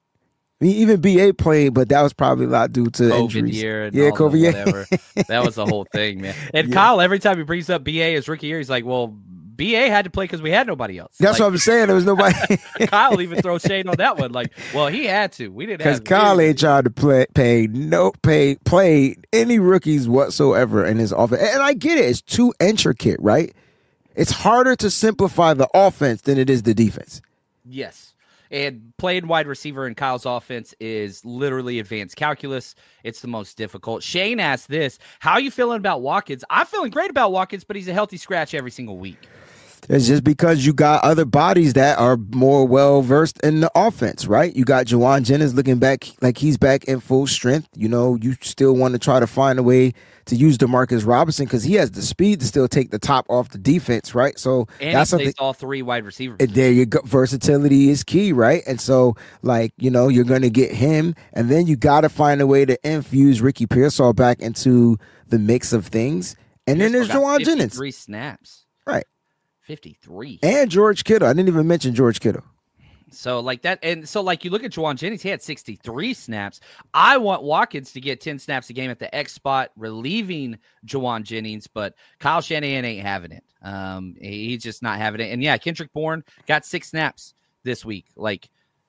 I mean, even B A played, but that was probably a lot due to COVID injuries. Year and yeah, all COVID the year. Whatever. That was the whole thing, man. And Yeah. Kyle, every time he brings up B A as rookie year, he's like, "Well, B A had to play because we had nobody else." That's like, what I'm saying. There was nobody. Kyle even throws shade on that one. Like, well, he had to. We didn't Because have Kyle we ain't tried to play, pay no pay, play any rookies whatsoever in his offense. And I get it; it's too intricate, right? It's harder to simplify the offense than it is the defense. Yes. And playing wide receiver in Kyle's offense is literally advanced calculus. It's the most difficult. Shane asked this, how are you feeling about Watkins? I'm feeling great about Watkins, but he's a healthy scratch every single week. It's just because you got other bodies that are more well-versed in the offense, right? You got Jauan Jennings looking back like he's back in full strength. You know, you still want to try to find a way to use DeMarcus Robinson because he has the speed to still take the top off the defense, right? So and that's he plays something. all three wide receivers. And there you go. Versatility is key, right? And so, like, you know, you're going to get him, and then you got to find a way to infuse Ricky Pearsall back into the mix of things. And then there's Jauan Jennings. Three snaps. Right. fifty-three. And George Kittle. I didn't even mention George Kittle. So like that, and so like you look at Jauan Jennings, he had sixty-three snaps. I want Watkins to get ten snaps a game at the X spot, relieving Jauan Jennings, but Kyle Shanahan ain't having it. Um, he, he's just not having it. And yeah, Kendrick Bourne got six snaps this week. Like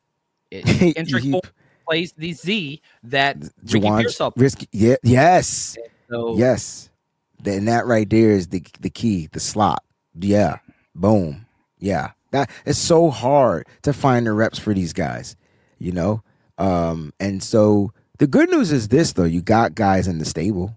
it, Kendrick Bourne plays the Z that Ricky Pearsall plays. Risky, yeah, yes, so, yes. Then that right there is the the key, the slot. Yeah, boom. Yeah. That it's so hard to find the reps for these guys, you know? Um, and so the good news is this, though. You got guys in the stable.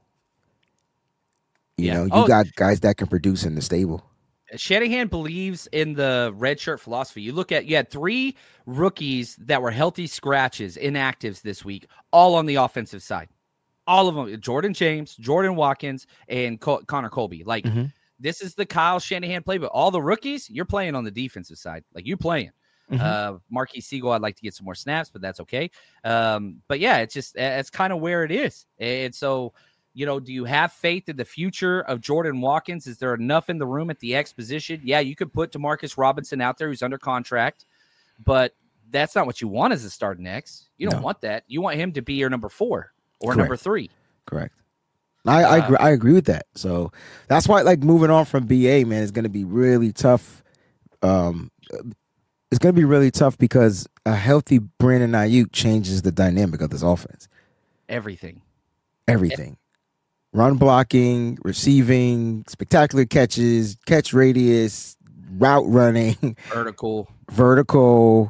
You yeah. know, you oh, got guys that can produce in the stable. Shanahan believes in the red shirt philosophy. You look at, you had three rookies that were healthy scratches, inactives this week, all on the offensive side. All of them, Jordan James, Jordan Watkins, and Co- Connor Colby. Like, mm-hmm. This is the Kyle Shanahan playbook. All the rookies, you're playing on the defensive side. Like, you playing. Mm-hmm. Uh, Marquis Siegel, I'd like to get some more snaps, but that's okay. Um, but, yeah, it's just it's kind of where it is. And so, you know, do you have faith in the future of Jordan Watkins? Is there enough in the room at the X position? Yeah, you could put DeMarcus Robinson out there who's under contract, but that's not what you want as a starting X. You don't no. want that. You want him to be your number four or Correct. number three. Correct. I, I agree, I agree with that. So that's why, like, moving on from B A, man, is going to be really tough. Um, it's going to be really tough because a healthy Brandon Ayuk changes the dynamic of this offense. Everything. Everything. Run blocking, receiving, spectacular catches, catch radius, route running. Vertical. Vertical.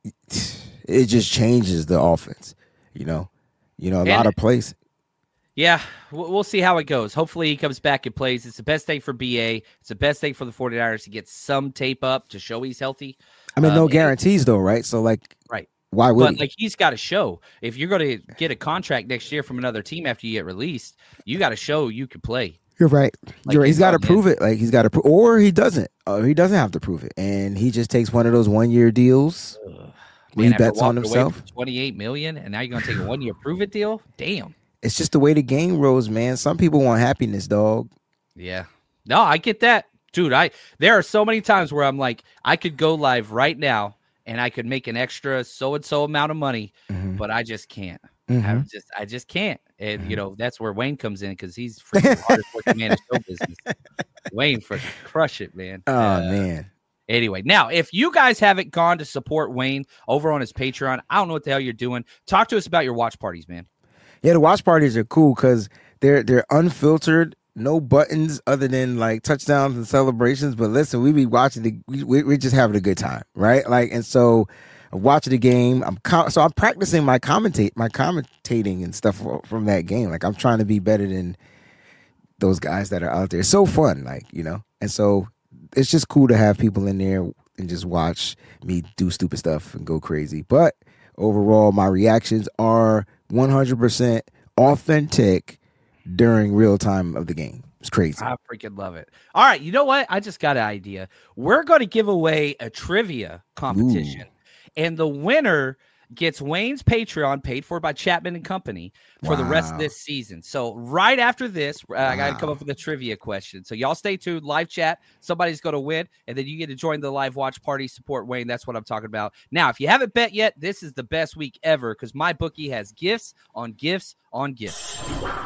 It just changes the offense, you know? You know, a And- lot of plays. Yeah, we'll we'll see how it goes. Hopefully he comes back and plays. It's the best thing for B A. It's the best thing for the 49ers to get some tape up to show he's healthy. I mean, no Um, guarantees, though, right? So, like, Right. why would But he? like he's got to show. If you're going to get a contract next year from another team after you get released, you got to show you can play. You're right. Like, You're right. he's He's got to on, man. prove it. Like, he's got to prove, or he doesn't. Or he doesn't have to prove it. And he just takes one of those one year deals. Man, He after bets on walking away himself. from twenty-eight million dollars, and now you're going to take a one year prove it deal? Damn. It's just the way the game rolls, man. Some people want happiness, dog. Yeah. No, I get that. Dude, I there are so many times where I'm like, I could go live right now and I could make an extra so and so amount of money, Mhm. but I just can't. Mhm. I just I just can't. And you know, that's where Wayne comes in because he's freaking the hardest working man in show business. Wayne freaking crush it, man. Oh, Uh, man. Anyway, now if you guys haven't gone to support Wayne over on his Patreon, I don't know what the hell you're doing. Talk to us about your watch parties, man. Yeah, the watch parties are cool because they're they're unfiltered, no buttons other than like touchdowns and celebrations. But listen, we be watching the we we- we're just having a good time, right? Like, and so I'm watching the game. I'm com- so I'm practicing my commentate my commentating and stuff fro- from that game. Like, I'm trying to be better than those guys that are out there. It's so fun, like, you know. And so it's just cool to have people in there and just watch me do stupid stuff and go crazy. But overall, my reactions are one hundred percent authentic during real time of the game. It's crazy. I freaking love it. All right, you know what? I just got an idea. We're going to give away a trivia competition, and the winner gets Wayne's Patreon paid for by Chapman and Company for the rest of Wow. this season. So right after this, uh, I got to come Wow. up with a trivia question. So y'all stay tuned. Live chat. Somebody's going to win, and then you get to join the live watch party. Support Wayne. That's what I'm talking about. Now, if you haven't bet yet, this is the best week ever because my bookie has gifts on gifts on gifts.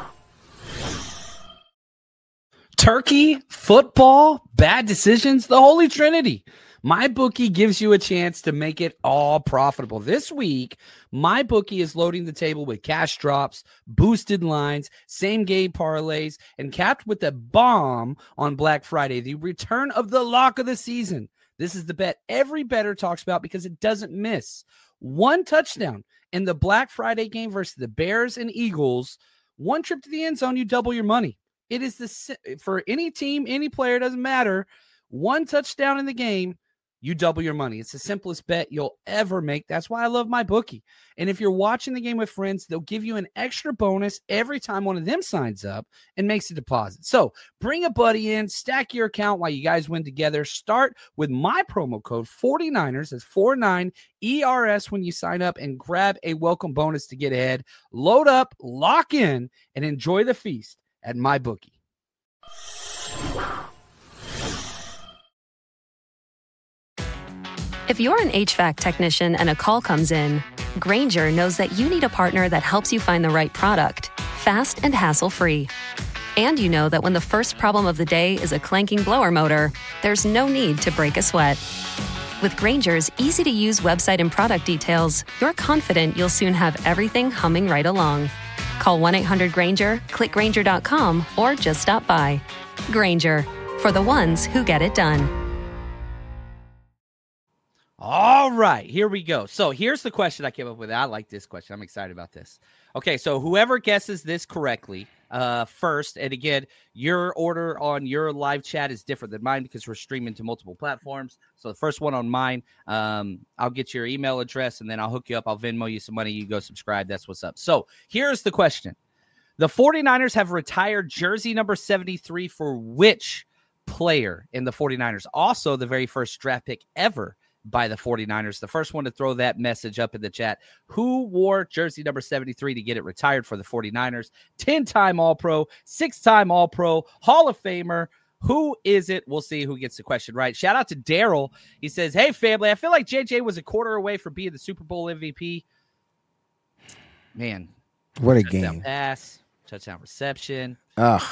Turkey, football, bad decisions, the Holy Trinity. MyBookie gives you a chance to make it all profitable. This week, MyBookie is loading the table with cash drops, boosted lines, same game parlays, and capped with a bomb on Black Friday, the return of the lock of the season. This is the bet every bettor talks about because it doesn't miss. One touchdown in the Black Friday game versus the Bears and Eagles. One trip to the end zone, you double your money. It is the si- for any team, any player, doesn't matter. One touchdown in the game, you double your money. It's the simplest bet you'll ever make. That's why I love MyBookie. And if you're watching the game with friends, they'll give you an extra bonus every time one of them signs up and makes a deposit. So bring a buddy in, stack your account while you guys win together. Start with my promo code forty-niners. That's forty-nine E R S when you sign up and grab a welcome bonus to get ahead. Load up, lock in, and enjoy the feast at MyBookie. If you're an H V A C technician and a call comes in, Grainger knows that you need a partner that helps you find the right product, fast and hassle-free. And you know that when the first problem of the day is a clanking blower motor, there's no need to break a sweat. With Grainger's easy-to-use website and product details, you're confident you'll soon have everything humming right along. Call one eight hundred Grainger, click Grainger dot com, or just stop by. Grainger, for the ones who get it done. All right, here we go. So here's the question I came up with. I like this question. I'm excited about this. Okay, so whoever guesses this correctly uh, first, and again, your order on your live chat is different than mine because we're streaming to multiple platforms. So the first one on mine, um, I'll get your email address, and then I'll hook you up. I'll Venmo you some money. You go subscribe. That's what's up. So here's the question. The forty-niners have retired jersey number seventy-three for which player in the forty-niners? Also, the very first draft pick ever by the forty-niners. The first one to throw that message up in the chat. Who wore jersey number seventy-three to get it retired for the forty-niners? ten-time All-Pro, six-time All-Pro, Hall of Famer. Who is it? We'll see who gets the question right. Shout out to Daryl. He says, hey, family, I feel like J J was a quarter away from being the Super Bowl M V P. Man. What a touchdown game. pass, touchdown reception. Ugh.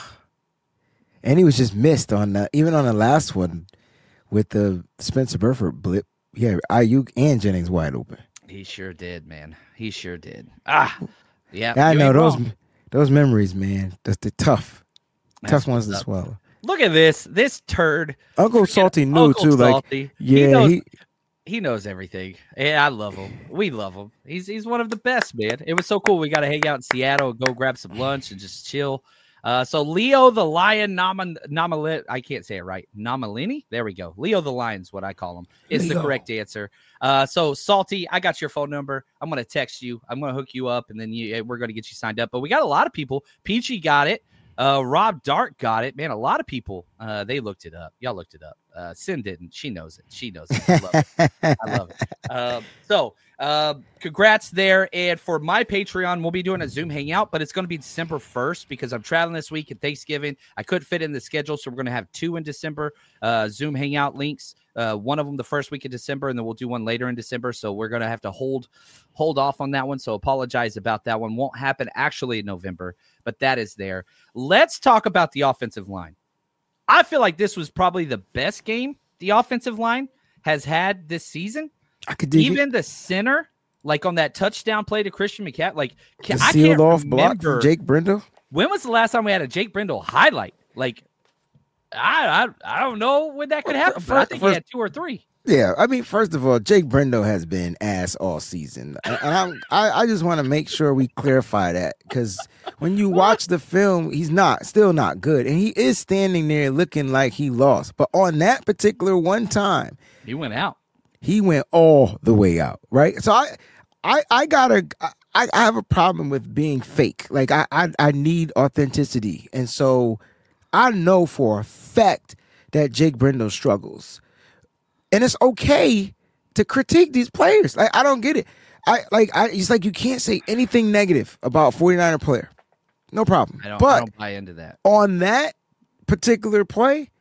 And he was just missed on the, even on the last one with the Spencer Burford blip. Yeah, Ayuk and Jennings wide open. He sure did, man. He sure did. Ah, yeah. I know those wrong. those memories, man. That's the tough, That's tough ones to up. swallow. Look at this. This turd. Uncle Salty knew Uncle too. Salty. Like, yeah, he knows, he, he knows everything. Yeah, I love him. We love him. He's he's one of the best, man. It was so cool. We got to hang out in Seattle, go grab some lunch, and just chill. Uh, so Leo the Lion Nama Namali, I can't say it right. Namalini? There we go. Leo the Lion's what I call him. It's Leo. the correct answer. Uh, so Salty, I got your phone number. I'm gonna text you. I'm gonna hook you up, and then you, we're gonna get you signed up. But we got a lot of people. Peachy got it. Uh, Rob Dart got it. Man, a lot of people. Uh, they looked it up. Y'all looked it up. Uh, Sin didn't. She knows it. She knows it. I love it. I love it. Uh, so. Uh, congrats there. And for my Patreon, we'll be doing a Zoom hangout, but it's going to be December first because I'm traveling this week and Thanksgiving. I couldn't fit in the schedule, so we're going to have two in December uh, Zoom hangout links. Uh, one of them the first week of December, and then we'll do one later in December. So we're going to have to hold hold off on that one. So apologize about that one. Won't happen actually in November, but that is there. Let's talk about the offensive line. I feel like this was probably the best game the offensive line has had this season. I could dig Even it. the center, like on that touchdown play to Christian McCaffrey, like The I sealed can't off block remember from Jake Brindle. when was the last time we had a Jake Brindle highlight. Like I, I, I don't know when that could happen. But I think he had two or three. Yeah, I mean, first of all, Jake Brindle has been ass all season, and I'm, I, I just want to make sure we clarify that because when you watch the film, he's not, still not good, and he is standing there looking like he lost. But on that particular one time, he went out. He went all the way out, right? So I, I, I gotta, I, I have a problem with being fake. Like I, I, I need authenticity, and so I know for a fact that Jake Brindle struggles. And it's okay to critique these players. Like, I don't get it. I like I it's like you can't say anything negative about a forty-niner player. No problem. I don't, but I don't buy into that. On that particular play,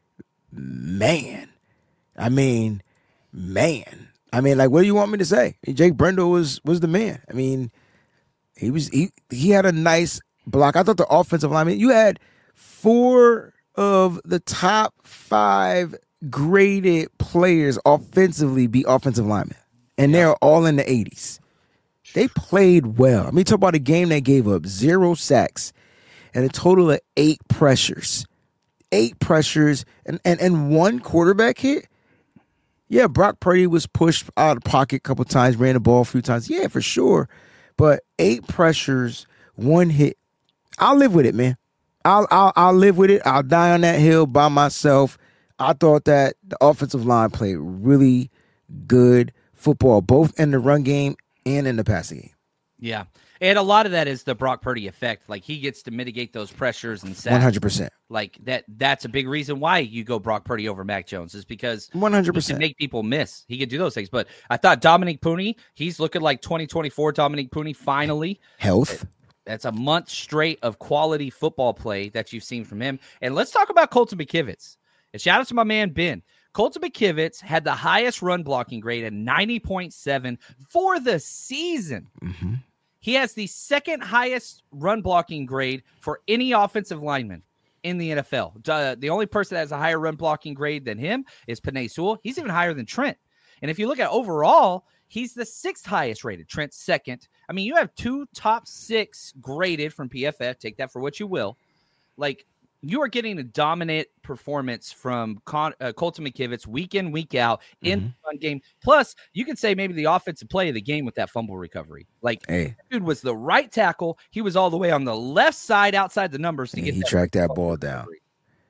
man. I mean, man. I mean, like, what do you want me to say? Jake Brindle was was the man. I mean, he was he he had a nice block. I thought the offensive lineman, you had four of the top five graded players offensively be offensive linemen, and they're all in the eighties. They played well. I mean, talk about a game that gave up zero sacks and a total of eight pressures, eight pressures, and and, and one quarterback hit. Yeah, Brock Purdy was pushed out of the pocket a couple times, ran the ball a few times. Yeah, for sure, but eight pressures, one hit. I'll live with it, man. I'll I'll I'll live with it. I'll die on that hill by myself. I thought that the offensive line played really good football, both in the run game and in the passing game. Yeah. And a lot of that is the Brock Purdy effect. Like, he gets to mitigate those pressures and sacks. one hundred percent. Like, that that's a big reason why you go Brock Purdy over Mac Jones is because one hundred percent. he can make people miss. He could do those things. But I thought Dominic Pooney, he's looking like twenty twenty-four Dominic Pooney finally. Health. That's a month straight of quality football play that you've seen from him. And let's talk about Colton McKivitz. And shout out to my man, Ben. Colton McKivitz had the highest run blocking grade at ninety point seven for the season. Mm-hmm. He has the second highest run blocking grade for any offensive lineman in the N F L. Uh, the only person that has a higher run blocking grade than him is Penei Sewell. He's even higher than Trent. And if you look at overall, he's the sixth highest rated. Trent's second. I mean, you have two top six graded from P F F. Take that for what you will. Like, you are getting a dominant performance from Con- uh, Colton McKivitz week in, week out in Mhm. the run game. Plus, you could say maybe the offensive play of the game with that fumble recovery. Like, Hey, dude was the right tackle. He was all the way on the left side outside the numbers to and get he that tracked that fumble ball down. recovery.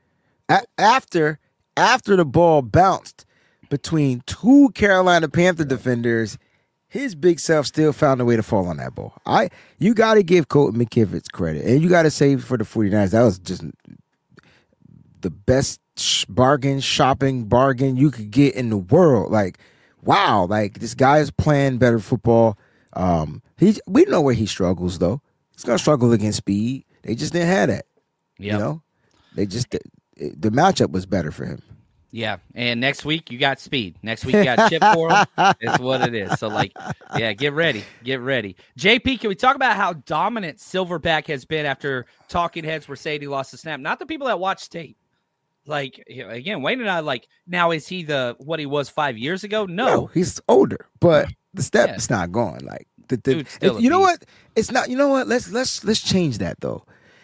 A- after after the ball bounced between two Carolina Panther defenders, his big self still found a way to fall on that ball. I you got to give Colton McKivitz credit, and you got to say for the forty-niners, that was just the best sh- bargain shopping bargain you could get in the world. Like, wow, like this guy is playing better football. Um, he we know where he struggles though. He's gonna struggle against speed. They just didn't have that. Yep. You know, they just the, the matchup was better for him. Yeah, and next week you got speed. Next week you got chip for him. It's what it is. So, like, yeah, get ready. Get ready. J P, can we talk about how dominant Silverback has been after talking heads were saying he lost the snap? Not the people that watch tape. Like, again, Wayne and I, like, now is he the what he was five years ago? No. No, he's older, but the step's yeah. not gone. Like, the, the, Dude, still it, you know what? It's not, you know what? Let's, let's, let's change that, though.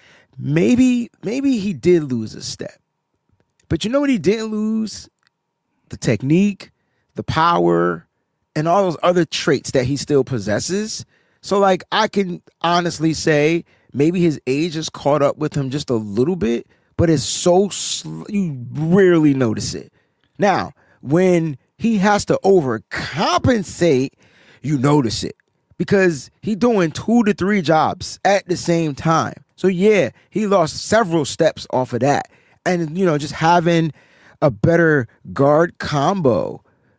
Maybe, maybe he did lose a step. But you know what he didn't lose? The technique, the power, and all those other traits that he still possesses. So, like, I can honestly say maybe his age has caught up with him just a little bit, but it's so sl- you rarely notice it. Now, when he has to overcompensate, you notice it because he's doing two to three jobs at the same time. So, yeah, he lost several steps off of that. And, you know, just having a better guard combo.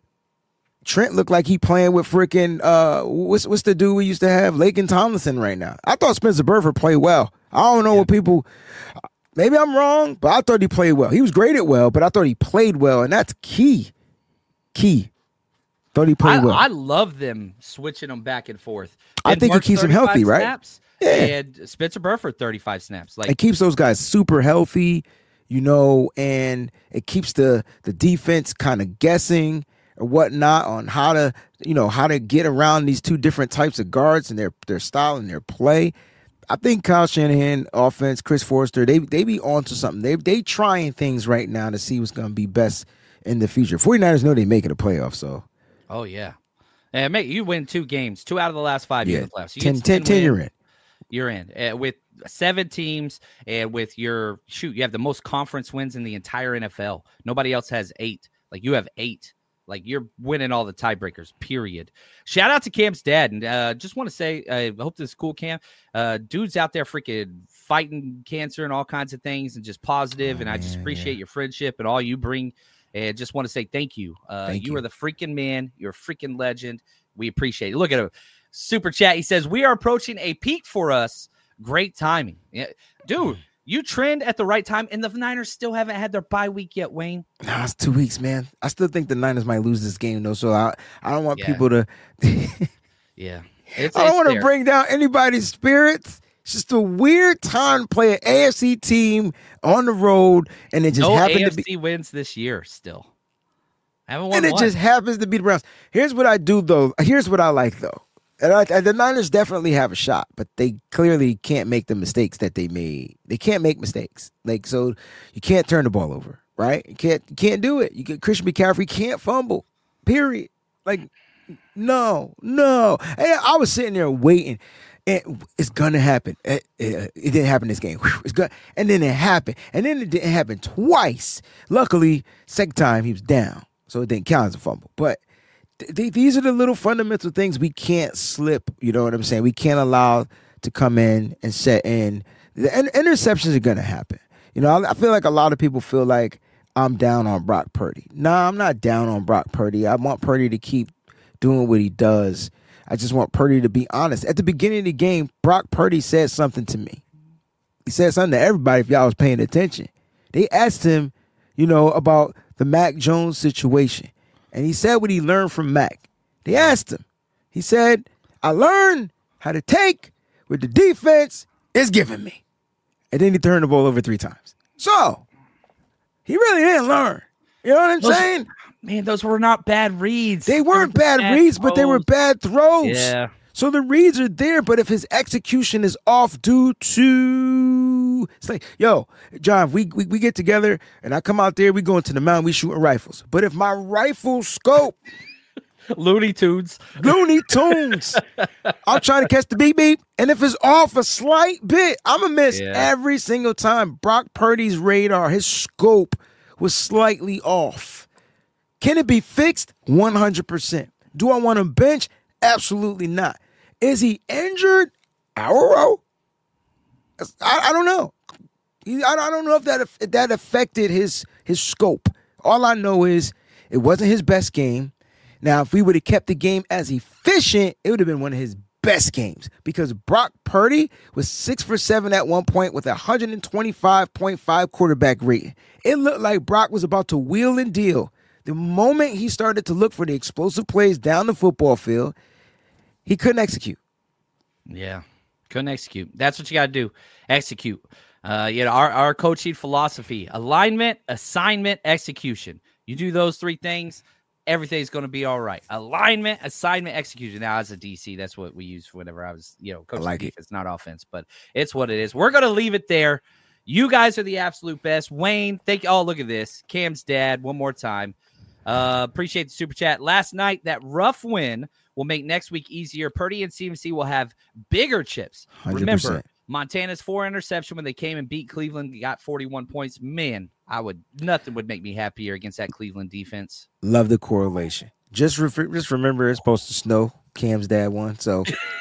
Trent looked like he playing with freaking, uh, what's, what's the dude we used to have? Laken Tomlinson right now. I thought Spencer Burford played well. I don't know yeah. what people, maybe I'm wrong, but I thought he played well. He was great at well, but I thought he played well, and that's key. Key. Thought he played I, well. I love them switching them back and forth. I and think Mark it keeps him healthy, right? Snaps, yeah. And Spencer Burford, thirty-five snaps. Like it keeps those guys super healthy, you know, and it keeps the, the defense kind of guessing or whatnot on how to, you know, how to get around these two different types of guards and their their style and their play. I think Kyle Shanahan offense, Chris Forrester, they they be onto something. They they trying things right now to see what's going to be best in the future. 49ers know they make it a playoff, so. Oh, yeah. And mate, you win two games, two out of the last five yeah. years left. You ten, ten, ten you're in. You're in. Uh, with seven teams and with your, shoot, you have the most conference wins in the entire N F L. Nobody else has eight. Like, you have eight. Like, you're winning all the tiebreakers, period. Shout out to Cam's dad. And uh, just want to say, I hope this is cool, Cam. Uh, dude's out there freaking fighting cancer and all kinds of things and just positive. Oh, and I just appreciate yeah. your friendship and all you bring. And just want to say thank you. Uh, thank you, you are the freaking man. You're a freaking legend. We appreciate it. Look at him. Super chat. He says, we are approaching a peak for us. Great timing. Yeah. Dude. You trend at the right time, and the Niners still haven't had their bye week yet, Wayne. No, it's two weeks, man. I still think the Niners might lose this game, though, so I, I don't want yeah. people to – Yeah. It's, I don't want to bring down anybody's spirits. It's just a weird time to play an A F C team on the road, and it just no happened A F C to be – wins this year still. Haven't won And it one. just happens to be the Browns. Here's what I do, though. Here's what I like, though. And I, and the Niners definitely have a shot, but they clearly can't make the mistakes that they made. They can't make mistakes. Like, so you can't turn the ball over, right? You can't you can't do it. You get Christian McCaffrey can't fumble, period. Like, no, no. And I was sitting there waiting, and it's gonna happen. It, it, it didn't happen this game. It's good. And then it happened, and then it didn't happen twice. Luckily, second time he was down, so it didn't count as a fumble. But th- these are the little fundamental things we can't slip. You know what I'm saying? We can't allow to come in and set in. The in- interceptions are gonna happen. You know, I, I feel like a lot of people feel like I'm down on Brock Purdy. Nah, I'm not down on Brock Purdy. I want Purdy to keep doing what he does. I just want Purdy to be honest. At the beginning of the game, Brock Purdy said something to me. He said something to everybody if y'all was paying attention. They asked him, you know, about the Mac Jones situation. And he said what he learned from Mac. They asked him. He said, I learned how to take what the defense is giving me. And then he turned the ball over three times. So, he really didn't learn. You know what I'm those, saying? Man, those were not bad reads. They weren't they were bad, bad reads, throws. But they were bad throws. Yeah. So the reads are there, but if his execution is off due to, it's like, yo, John, we, we we get together and I come out there, we go into the mountain, we shooting rifles. But if my rifle scope, Looney Tunes, Looney Tunes, I'm trying to catch the beep beep, and if it's off a slight bit, I'm gonna miss yeah. every single time. Brock Purdy's radar, his scope was slightly off. Can it be fixed? one hundred percent. Do I want him bench? Absolutely not. Is he injured? Arrow? I, I don't know. I, I don't know if that if that affected his his scope. All I know is it wasn't his best game. Now, if we would have kept the game as efficient, it would have been one of his best games because Brock Purdy was six for seven at one point with a one twenty-five point five quarterback rating. It looked like Brock was about to wheel and deal. The moment he started to look for the explosive plays down the football field, he couldn't execute. Yeah, couldn't execute. That's what you got to do. Execute. Uh, you know, our, our coaching philosophy: alignment, assignment, execution. You do those three things, everything's going to be all right. Alignment, assignment, execution. Now, as a D C, that's what we use whenever I was, you know, coaching like defense, not offense, but it's what it is. We're going to leave it there. You guys are the absolute best. Wayne, thank you. Oh, look at this. Cam's dad, one more time. Uh, appreciate the super chat. Last night, that rough win will make next week easier. Purdy and C M C will have bigger chips. one hundred percent. Remember, Montana's four interception when they came and beat Cleveland, got forty-one points. Man, I would nothing would make me happier against that Cleveland defense. Love the correlation. Just re- just remember it's supposed to snow. Cam's dad won, so.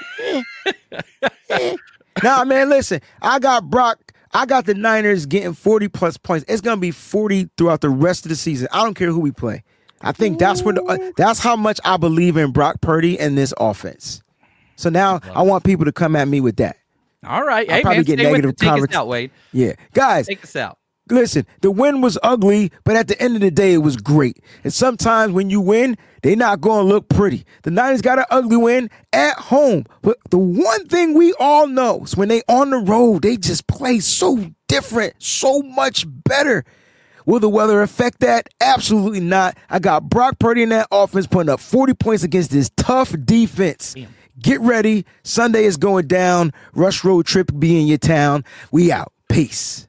Nah, man, listen. I got Brock. I got the Niners getting forty plus points. It's gonna be forty throughout the rest of the season. I don't care who we play. I think that's what. Uh, that's how much I believe in Brock Purdy and this offense. So now I want people to come at me with that. All right. I'll hey, probably man, get stay negative with, take conver- us out, Wade. Yeah, guys. Take us out. Listen, the win was ugly, but at the end of the day, it was great. And sometimes when you win, they're not going to look pretty. The Niners got an ugly win at home. But the one thing we all know is when they on the road, they just play so different, so much better. Will the weather affect that? Absolutely not. I got Brock Purdy in that offense putting up forty points against this tough defense. Damn. Get ready. Sunday is going down. Rush Road Trip be in your town. We out. Peace.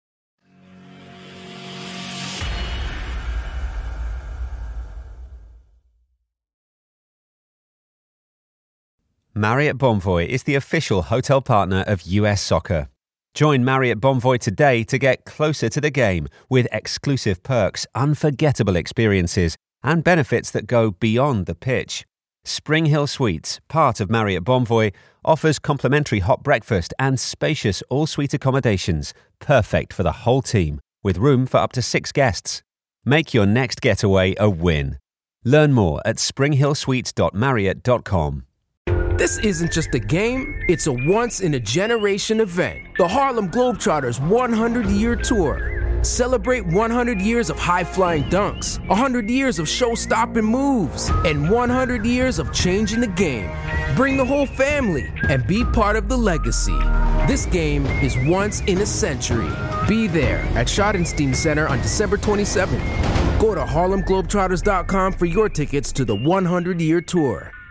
Marriott Bonvoy is the official hotel partner of U S Soccer. Join Marriott Bonvoy today to get closer to the game with exclusive perks, unforgettable experiences, and benefits that go beyond the pitch. Spring Hill Suites, part of Marriott Bonvoy, offers complimentary hot breakfast and spacious all-suite accommodations, perfect for the whole team, with room for up to six guests. Make your next getaway a win. Learn more at spring hill suites dot marriott dot com. This isn't just a game, it's a once-in-a-generation event. The Harlem Globetrotters one hundred year Tour. Celebrate one hundred years of high-flying dunks, one hundred years of show-stopping moves, and one hundred years of changing the game. Bring the whole family and be part of the legacy. This game is once in a century. Be there at Schottenstein Center on December twenty-seventh. Go to harlem globetrotters dot com for your tickets to the one hundred year Tour.